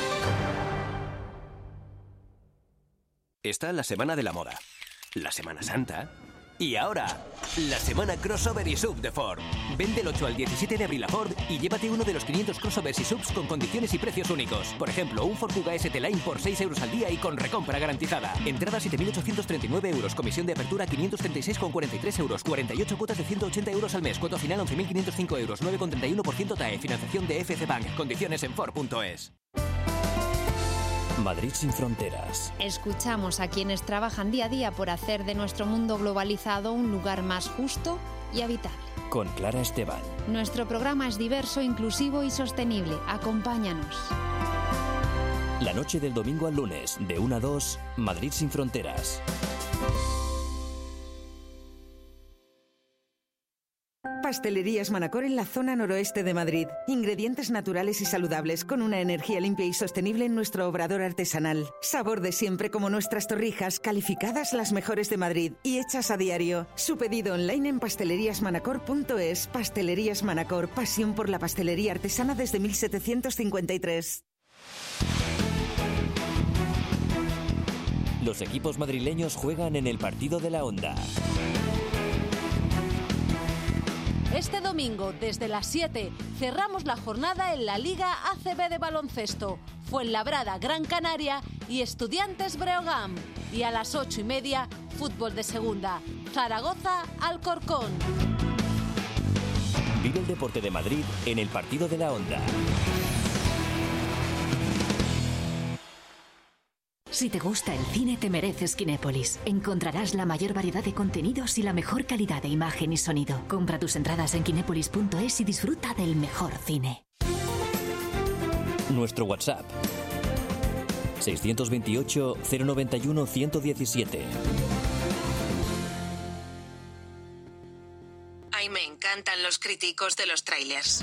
Está la Semana de la Moda, la Semana Santa y ahora, la Semana Crossover y Sub de Ford. Ven del 8 al 17 de abril a Ford y llévate uno de los 500 crossovers y subs con condiciones y precios únicos. Por ejemplo, un Ford Kuga ST Line por 6 euros al día y con recompra garantizada. Entrada 7.839 euros, comisión de apertura 536,43 euros, 48 cuotas de 180 euros al mes, cuota final 11.505 euros, 9,31% TAE, financiación de FC Bank, condiciones en Ford.es. Madrid sin fronteras. Escuchamos a quienes trabajan día a día por hacer de nuestro mundo globalizado un lugar más justo y habitable. Con Clara Esteban. Nuestro programa es diverso, inclusivo y sostenible. Acompáñanos. La noche del domingo al lunes, de 1 a 2, Madrid sin fronteras. Pastelerías Manacor en la zona noroeste de Madrid. Ingredientes naturales y saludables con una energía limpia y sostenible en nuestro obrador artesanal. Sabor de siempre como nuestras torrijas, calificadas las mejores de Madrid y hechas a diario. Su pedido online en pasteleriasmanacor.es. Pastelerías Manacor, pasión por la pastelería artesana desde 1753. Los equipos madrileños juegan en el partido de la Onda. Este domingo, desde las 7, cerramos la jornada en la Liga ACB de baloncesto. Fuenlabrada, Gran Canaria y Estudiantes Breogán. Y a las 8:30, fútbol de segunda. Zaragoza, Alcorcón. Vive el deporte de Madrid en el partido de la Onda. Si te gusta el cine, te mereces Kinépolis. Encontrarás la mayor variedad de contenidos y la mejor calidad de imagen y sonido. Compra tus entradas en kinépolis.es y disfruta del mejor cine. Nuestro WhatsApp 628 091 117. Ay, me encantan los críticos de los trailers.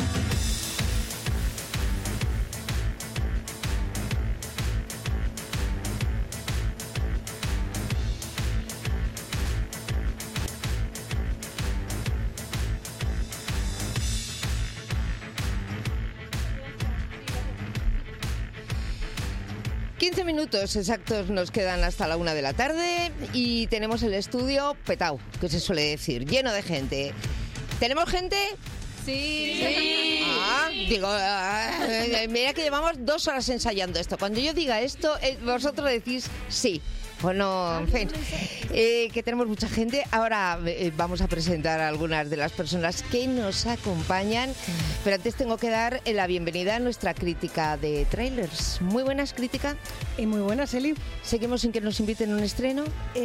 Minutos exactos nos quedan hasta la 1 de la tarde y tenemos el estudio petao, que se suele decir, lleno de gente. ¿Tenemos gente? Sí. Digo, mira que llevamos 2 horas ensayando esto. Cuando yo diga esto, vosotros decís sí. Bueno, en fin, que tenemos mucha gente. Ahora vamos a presentar a algunas de las personas que nos acompañan, pero antes tengo que dar la bienvenida a nuestra crítica de trailers. Muy buenas, crítica. Muy buenas, Eli. Seguimos sin que nos inviten a un estreno.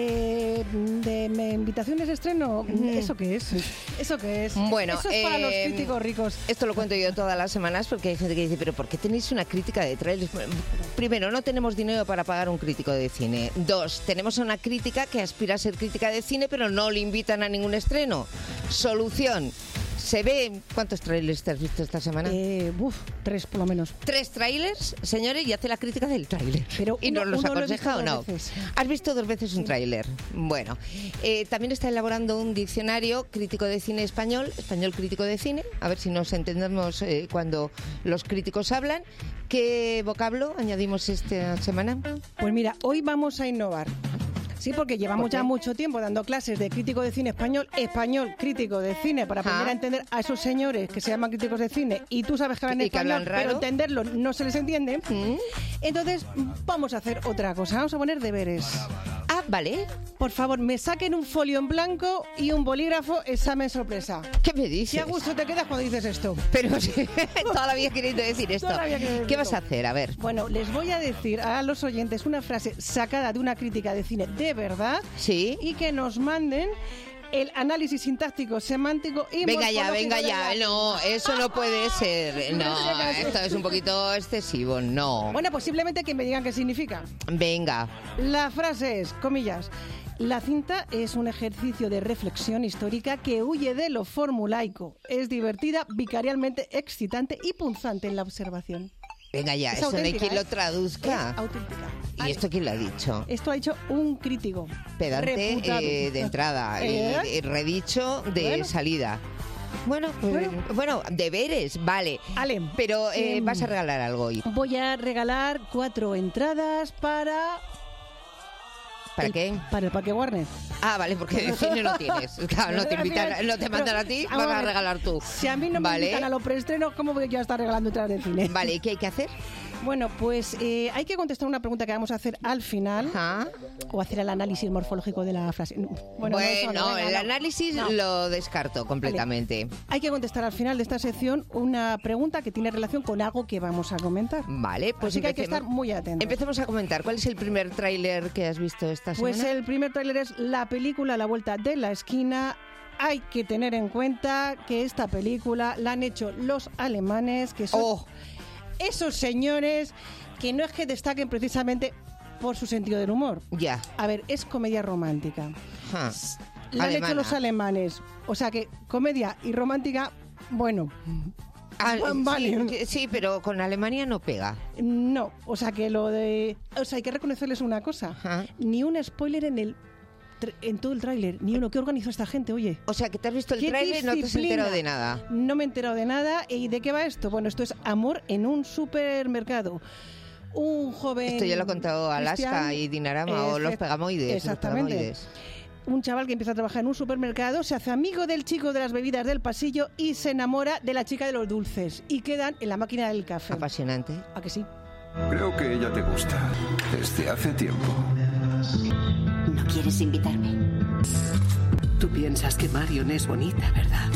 ¿Invitaciones de estreno? ¿Eso qué es? ¿Eso qué es? Bueno, eso es para los críticos ricos. Esto lo cuento yo todas las semanas porque hay gente que dice, pero ¿por qué tenéis una crítica de trailers? Primero, no tenemos dinero para pagar un crítico de cine. 2, tenemos una crítica que aspira a ser crítica de cine, pero no le invitan a ningún estreno. Solución. ¿Se ve? ¿Cuántos trailers te has visto esta semana? 3 por lo menos. 3 trailers, señores, y hace la crítica del tráiler. Pero ¿Y nos los aconseja o no? Veces. ¿Has visto 2 veces un tráiler? Bueno, también está elaborando un diccionario crítico de cine español crítico de cine, a ver si nos entendemos cuando los críticos hablan. ¿Qué vocablo añadimos esta semana? Pues mira, hoy vamos a innovar. Sí, porque llevamos ya mucho tiempo dando clases de crítico de cine español crítico de cine, para aprender a entender a esos señores que se llaman críticos de cine y tú sabes que hablan español, pero entenderlo no se les entiende. Entonces, vamos a hacer otra cosa, vamos a poner deberes. Ah, vale. Por favor, me saquen un folio en blanco y un bolígrafo, examen sorpresa. ¿Qué me dices? ¿Qué a gusto te quedas cuando dices esto? Pero sí, todavía queriendo decir esto. ¿Qué vas a hacer? A ver. Bueno, les voy a decir a los oyentes una frase sacada de una crítica de cine de verdad. Sí. Y que nos manden el análisis sintáctico, semántico y venga ya. No, eso no puede ser. No, esto es un poquito excesivo. No. Bueno, pues simplemente que me digan qué significa. Venga. La frase es, comillas, la cinta es un ejercicio de reflexión histórica que huye de lo formulaico. Es divertida, vicarialmente excitante y punzante en la observación. Venga ya, eso no hay quien lo traduzca. Es auténtica. ¿Y esto quién lo ha dicho? Esto ha dicho un crítico. Pedante de entrada, redicho de salida. Bueno, deberes, vale. Ale, pero vas a regalar algo hoy. Voy a regalar 4 entradas para... ¿Para qué? Para el Parque Warner. Ah, vale, porque de cine no tienes. Claro, no te invitan, no te mandan a ti, vas a regalar tú. Si a mí no me invitan a los preestrenos, ¿cómo voy yo a estar regalando entradas de cine? Vale, ¿y qué hay que hacer? Bueno, pues hay que contestar una pregunta que vamos a hacer al final. O hacer el análisis morfológico de la frase. Bueno, el análisis lo descarto completamente. Vale. Hay que contestar al final de esta sección una pregunta que tiene relación con algo que vamos a comentar. Vale, pues así que hay que estar muy atentos. Empecemos a comentar. ¿Cuál es el primer tráiler que has visto esta semana? Pues el primer tráiler es la película La Vuelta de la Esquina. Hay que tener en cuenta que esta película la han hecho los alemanes, que son esos señores que no es que destaquen precisamente por su sentido del humor. Ya. A ver, es comedia romántica. La han hecho los alemanes. O sea que comedia y romántica, bueno... vale. Sí, pero con Alemania no pega. No, o sea que hay que reconocerles una cosa. Ni un spoiler en todo el tráiler, ni uno. ¿Qué organizó esta gente, oye? O sea, que te has visto el tráiler y no te has enterado de nada. No me he enterado de nada. ¿Y de qué va esto? Bueno, esto es amor en un supermercado. Un joven... Esto ya lo ha contado Alaska y Dinarama, o los Pegamoides. Exactamente. Un chaval que empieza a trabajar en un supermercado, se hace amigo del chico de las bebidas del pasillo y se enamora de la chica de los dulces. Y quedan en la máquina del café. Apasionante. ¿A que sí? Creo que ella te gusta. Desde hace tiempo. ¿No quieres invitarme? Tú piensas que Marion es bonita, ¿verdad?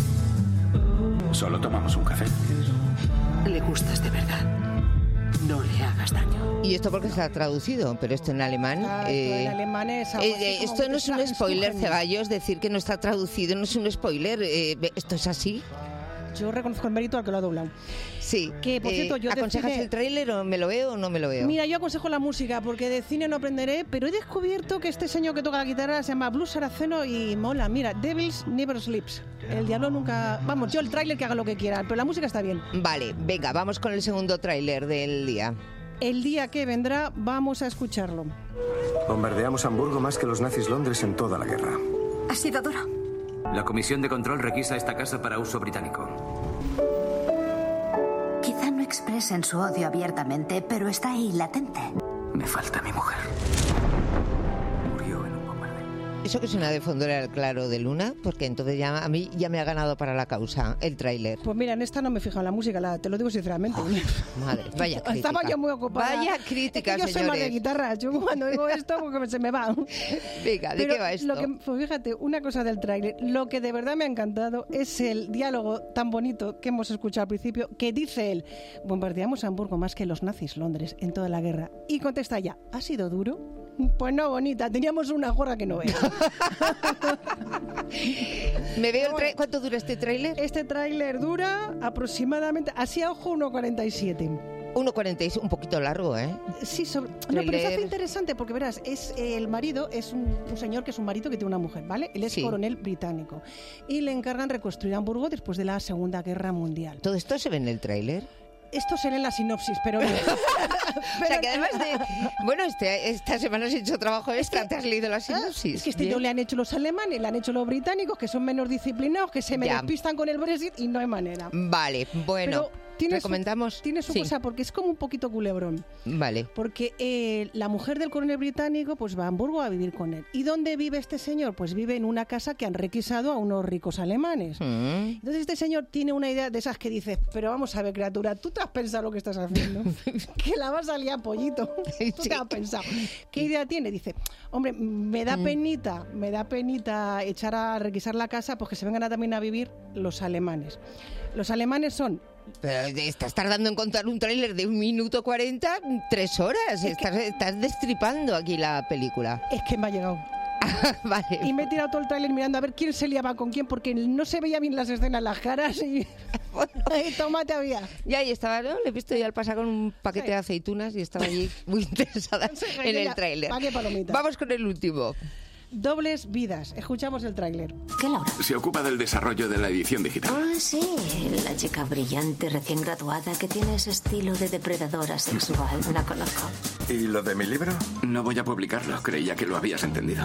Solo tomamos un café. Le gustas de verdad. No le hagas daño. Y esto porque está traducido, pero esto en alemán... en alemán es esto no es un spoiler, Ceballos, decir que no está traducido no es un spoiler. ¿Esto es así? Yo reconozco el mérito al que lo ha doblado. Sí. Que, por cierto, yo ¿aconsejas el tráiler o me lo veo o no me lo veo? Mira, yo aconsejo la música, porque de cine no aprenderé, pero he descubierto que este señor que toca la guitarra se llama Blues Saraceno y mola. Mira, Devils Never Sleeps. El diablo nunca... Vamos, yo el tráiler que haga lo que quiera, pero la música está bien. Vale, venga, vamos con el segundo tráiler del día. El día que vendrá, vamos a escucharlo. Bombardeamos Hamburgo más que los nazis Londres en toda la guerra. Ha sido duro. La Comisión de Control requisa esta casa para uso británico. Quizá no expresen su odio abiertamente, pero está ahí latente. Me falta mi mujer. Murió en un bombardeo. eso que suena de fondo era el Claro de Luna, porque entonces ya a mí ya me ha ganado para la causa el tráiler. Pues mira, en esta no me he fijado en la música, te lo digo sinceramente. Madre, vaya crítica. Estaba yo muy ocupada. Vaya crítica, es que yo soy más de guitarra. Yo cuando digo esto, porque se me va. Venga, ¿de qué va esto? Pues fíjate, una cosa del tráiler. Lo que de verdad me ha encantado es el diálogo tan bonito que hemos escuchado al principio, que dice él: bombardeamos Hamburgo más que los nazis Londres en toda la guerra. Y contesta ella: ¿ha sido duro? Pues no, bonita, teníamos una gorra que no veas. Me veo ¿Cuánto dura este tráiler? Este tráiler dura aproximadamente, así a ojo, 1:47. 1:46, un poquito largo, ¿eh? Sí, no, pero se hace interesante porque verás, el marido es un señor que es un marido que tiene una mujer, ¿vale? Él es coronel británico y le encargan reconstruir Hamburgo después de la Segunda Guerra Mundial. ¿Todo esto se ve en el tráiler? Esto se lee en la sinopsis, pero... O sea, que además de... Bueno, esta semana has hecho trabajo extra, ¿te has leído la sinopsis? Es que no le han hecho los alemanes, le han hecho los británicos, que son menos disciplinados, que se me despistan con el Brexit y no hay manera. Vale, bueno... Pero recomendamos. Tiene su cosa, porque es como un poquito culebrón. Vale. Porque la mujer del coronel británico pues va a Hamburgo a vivir con él. ¿Y dónde vive este señor? Pues vive en una casa que han requisado a unos ricos alemanes. Entonces este señor tiene una idea de esas que dices: pero vamos a ver, criatura, ¿tú te has pensado lo que estás haciendo? Que la vas a liar, pollito. ¿Tú te has pensado? ¿Qué idea tiene? Dice: hombre, me da penita echar a requisar la casa, pues que se vengan también a vivir los alemanes. Los alemanes son... Pero estás tardando en contar un tráiler de 1 minuto 40, 3 horas. Estás destripando aquí la película. Es que me ha llegado. Vale. Y me he tirado todo el tráiler mirando a ver quién se liaba con quién, porque no se veía bien las escenas, las caras y... tomate había. Ya ahí estaba, ¿no? Le he visto ya al pasar con un paquete de aceitunas y estaba allí muy interesada en el tráiler. Vamos con el último. Dobles vidas. Escuchamos el tráiler. ¿Qué Laura? Se ocupa del desarrollo de la edición digital. Ah, sí. La chica brillante, recién graduada, que tiene ese estilo de depredadora sexual. La conozco. ¿Y lo de mi libro? No voy a publicarlo. Creía que lo habías entendido.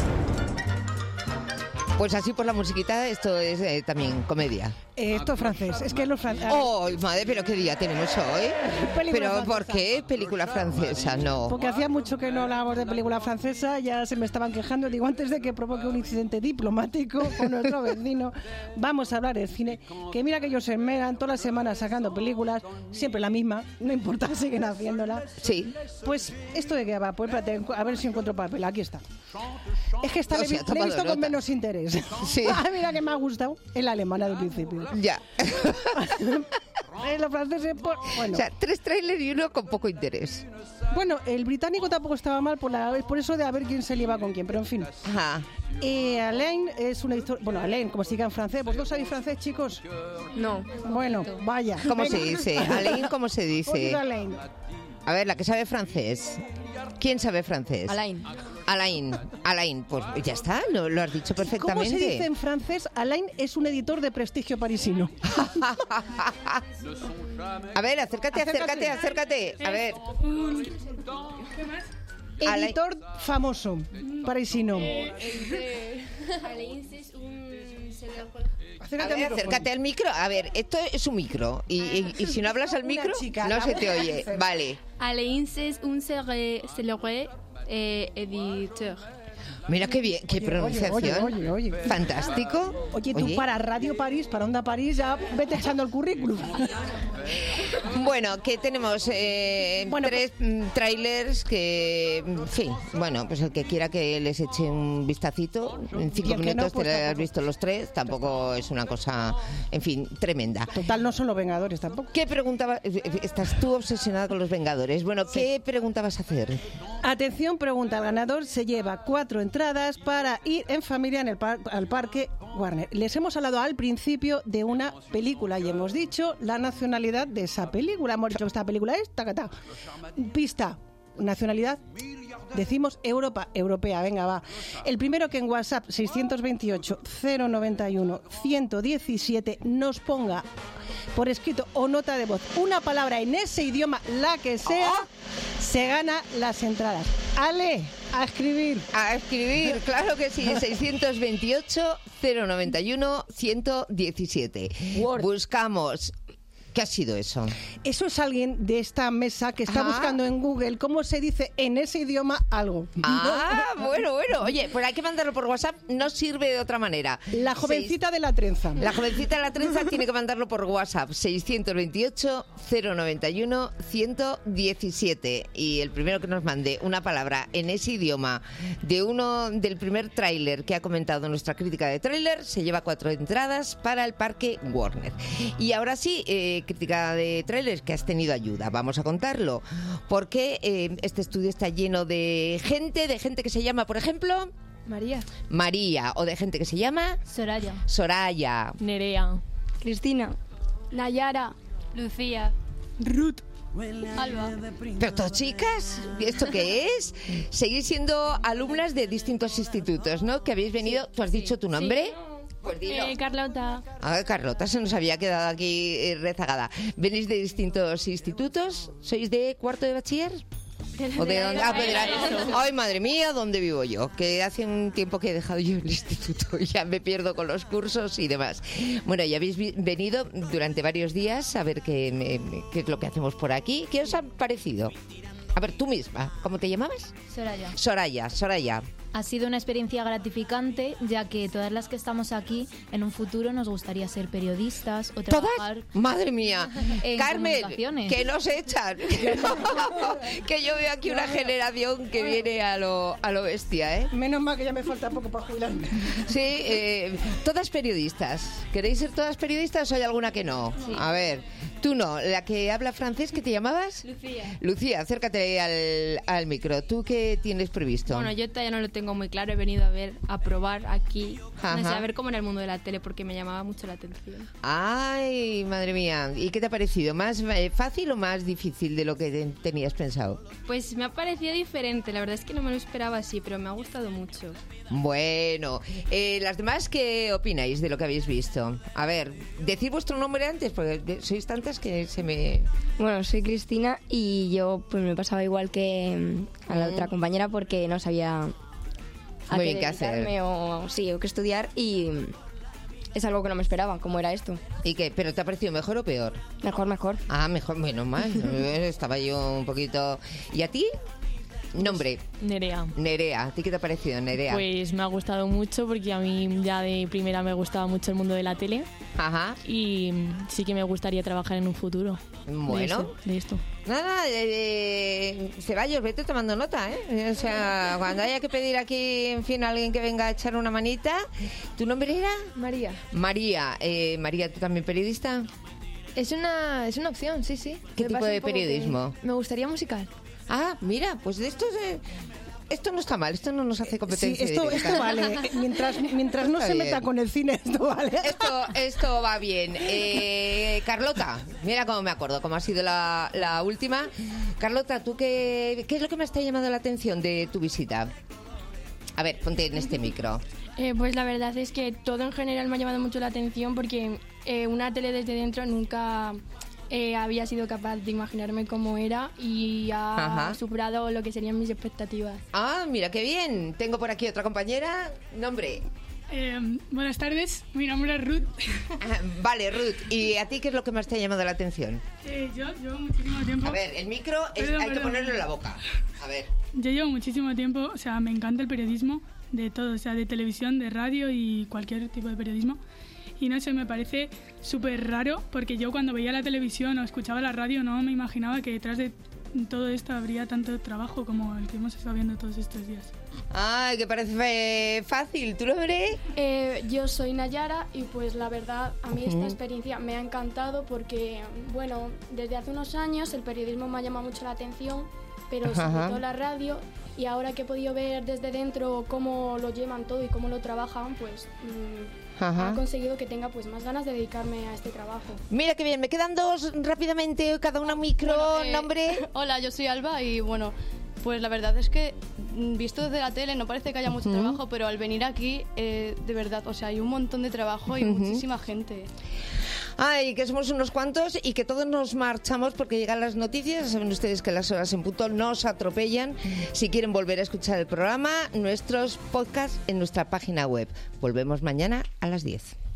Pues así por la musiquita, esto es también comedia. Esto es francés, es que los franceses... ¡Oh, madre, pero qué día tenemos hoy! ¿Pero francesa. por qué película francesa? No. Porque hacía mucho que no hablábamos de película francesa, ya se me estaban quejando. Digo, antes de que provoque un incidente diplomático con nuestro vecino, vamos a hablar del cine. Que mira que ellos se esmeran todas las semanas sacando películas, siempre la misma, no importa, siguen haciéndola. Sí. Pues, ¿esto de qué va? Pues espérate, a ver si encuentro papel, aquí está. Es que esta le he visto con menos interés. Sí. Mira que me ha gustado en la alemana del principio. Ya. Los franceses, bueno. O sea, 3 trailers y 1 con poco interés. Bueno, el británico tampoco estaba mal por eso de a ver quién se lleva con quién, pero en fin. Ajá. Alain es una historia... Bueno, Alain, como se diga en francés. ¿Vosotros sabéis francés, chicos? No. Bueno, vaya. ¿Cómo se dice? Alain, ¿cómo se dice? Pues Alain. A ver, la que sabe francés. ¿Quién sabe francés? Alain, pues ya está, lo has dicho perfectamente. ¿Cómo se dice en francés? Alain es un editor de prestigio parisino. A ver, acércate. A ver. Editor famoso parisino. Alain es un... Acércate al micro. A ver, esto es un micro. Y si no hablas al micro, no se te oye. Vale. Alain es un célebre editor. Mira qué bien, qué pronunciación. Oye. Fantástico. Oye, tú para Radio París, para Onda París, ya vete echando el currículum. Bueno, que tenemos 3 trailers que, en fin, bueno, pues el que quiera que les eche un vistacito, en 5 minutos te has visto los 3, tampoco es una cosa, en fin, tremenda. Total, no son los Vengadores tampoco. ¿Qué preguntaba? Estás tú obsesionada con los Vengadores. Bueno, ¿qué pregunta vas a hacer? Atención, pregunta. El ganador se lleva 4 entradas para ir en familia al Parque Warner. Les hemos hablado al principio de una película y hemos dicho la nacionalidad de esa película. Hemos dicho que esta película es tacatá. Pista, nacionalidad. Decimos europea, venga, va. El primero que en WhatsApp 628 091 117 nos ponga por escrito o nota de voz una palabra en ese idioma, la que sea, se gana las entradas. Ale, a escribir. A escribir, claro que sí. 628 091 117. Word. Buscamos ¿Qué ha sido eso? Eso es alguien de esta mesa que está buscando en Google cómo se dice en ese idioma algo. Bueno. Oye, pues hay que mandarlo por WhatsApp, no sirve de otra manera. La jovencita de la trenza. La jovencita de la trenza tiene que mandarlo por WhatsApp, 628-091-117. Y el primero que nos mande una palabra en ese idioma del primer tráiler que ha comentado nuestra crítica de tráiler, se lleva 4 entradas para el Parque Warner. Y ahora sí, crítica de trailers, que has tenido ayuda, vamos a contarlo, porque este estudio está lleno de gente que se llama, por ejemplo, María, o de gente que se llama Soraya, Nerea, Cristina, Nayara, Lucía, Ruth, Alba. Pero todas chicas, ¿esto qué es? Seguís siendo alumnas de distintos institutos, ¿no? Que habéis venido, ¿tú has dicho tu nombre? Sí. Pues dilo. Carlota. Carlota se nos había quedado aquí rezagada. ¿Venís de distintos institutos? ¿Sois de cuarto de bachiller? ¿O de dónde? Ay, madre mía, ¿dónde vivo yo? Que hace un tiempo que he dejado yo el instituto y ya me pierdo con los cursos y demás. Bueno, ya habéis venido durante varios días a ver qué es lo que hacemos por aquí. ¿Qué os ha parecido? A ver, tú misma, ¿cómo te llamabas? Soraya. Ha sido una experiencia gratificante, ya que todas las que estamos aquí, en un futuro nos gustaría ser periodistas o trabajar... ¿Todas? ¡Madre mía! Carmen, que nos echan. Que yo veo aquí una generación que viene a lo bestia, ¿eh? Menos mal que ya me falta poco para jubilarme. Sí, todas periodistas. ¿Queréis ser todas periodistas o hay alguna que no? Sí. A ver, tú no. La que habla francés, ¿qué te llamabas? Lucía, acércate al micro. ¿Tú qué tienes previsto? Bueno, yo todavía no lo tengo muy claro, he venido a probar aquí, a ver cómo era el mundo de la tele, porque me llamaba mucho la atención. Ay, madre mía, ¿y qué te ha parecido? ¿Más fácil o más difícil de lo que tenías pensado? Pues me ha parecido diferente, la verdad es que no me lo esperaba así, pero me ha gustado mucho. Bueno, las demás, ¿qué opináis de lo que habéis visto? A ver, decid vuestro nombre antes, porque sois tantas que se me... Bueno, soy Cristina y yo pues me pasaba igual que a la otra compañera, porque no sabía muy bien qué hacer o qué estudiar, y es algo que no me esperaba, cómo era esto. ¿Y qué? ¿Pero te ha parecido mejor o peor? Mejor. Ah, mejor, bueno, más. Estaba yo un poquito... ¿Y a ti? Nombre. Nerea. ¿A ti qué te ha parecido, Nerea? Pues me ha gustado mucho, porque a mí ya de primera me gustaba mucho el mundo de la tele. Ajá. Y sí que me gustaría trabajar en un futuro. Bueno. De esto. Nada, Ceballos, vete tomando nota, ¿eh? O sea, cuando haya que pedir aquí, en fin, a alguien que venga a echar una manita. ¿Tu nombre era? María. María, ¿tú también periodista? Es una opción, sí. ¿Qué tipo de periodismo? Me gustaría musical. Ah, mira, pues de esto... Esto no está mal, esto no nos hace competencia. Sí, esto vale. Mientras no se meta con el cine, esto vale. Esto va bien. Carlota, mira cómo me acuerdo, cómo ha sido la última. Carlota, ¿tú qué es lo que me está llamando la atención de tu visita? A ver, ponte en este micro. Pues la verdad es que todo en general me ha llamado mucho la atención, porque una tele desde dentro nunca... había sido capaz de imaginarme cómo era, y ha superado lo que serían mis expectativas. Ah, mira qué bien. Tengo por aquí otra compañera. Nombre. Buenas tardes, mi nombre es Ruth. Vale, Ruth. ¿Y a ti qué es lo que más te ha llamado la atención? Yo llevo muchísimo tiempo... A ver, el micro hay que ponerlo en la boca. A ver. Yo llevo muchísimo tiempo, o sea, me encanta el periodismo, de todo, o sea, de televisión, de radio y cualquier tipo de periodismo. Y no sé, me parece súper raro, porque yo cuando veía la televisión o escuchaba la radio no me imaginaba que detrás de todo esto habría tanto trabajo como el que hemos estado viendo todos estos días. Ay, que parece fácil. ¿Tú lo veré? Yo soy Nayara, y pues la verdad a mí esta experiencia me ha encantado, porque, bueno, desde hace unos años el periodismo me ha llamado mucho la atención, pero sobre todo la radio, y ahora que he podido ver desde dentro cómo lo llevan todo y cómo lo trabajan, pues... ha conseguido que tenga pues más ganas de dedicarme a este trabajo. Mira qué bien, me quedan dos rápidamente, cada una micro, nombre. Hola, yo soy Alba, y bueno, pues la verdad es que visto desde la tele no parece que haya mucho trabajo, pero al venir aquí, de verdad, o sea, hay un montón de trabajo y muchísima gente. Ay, que somos unos cuantos y que todos nos marchamos porque llegan las noticias. Saben ustedes que las horas en punto nos atropellan. Si quieren volver a escuchar el programa, nuestros podcasts en nuestra página web. Volvemos mañana a las 10.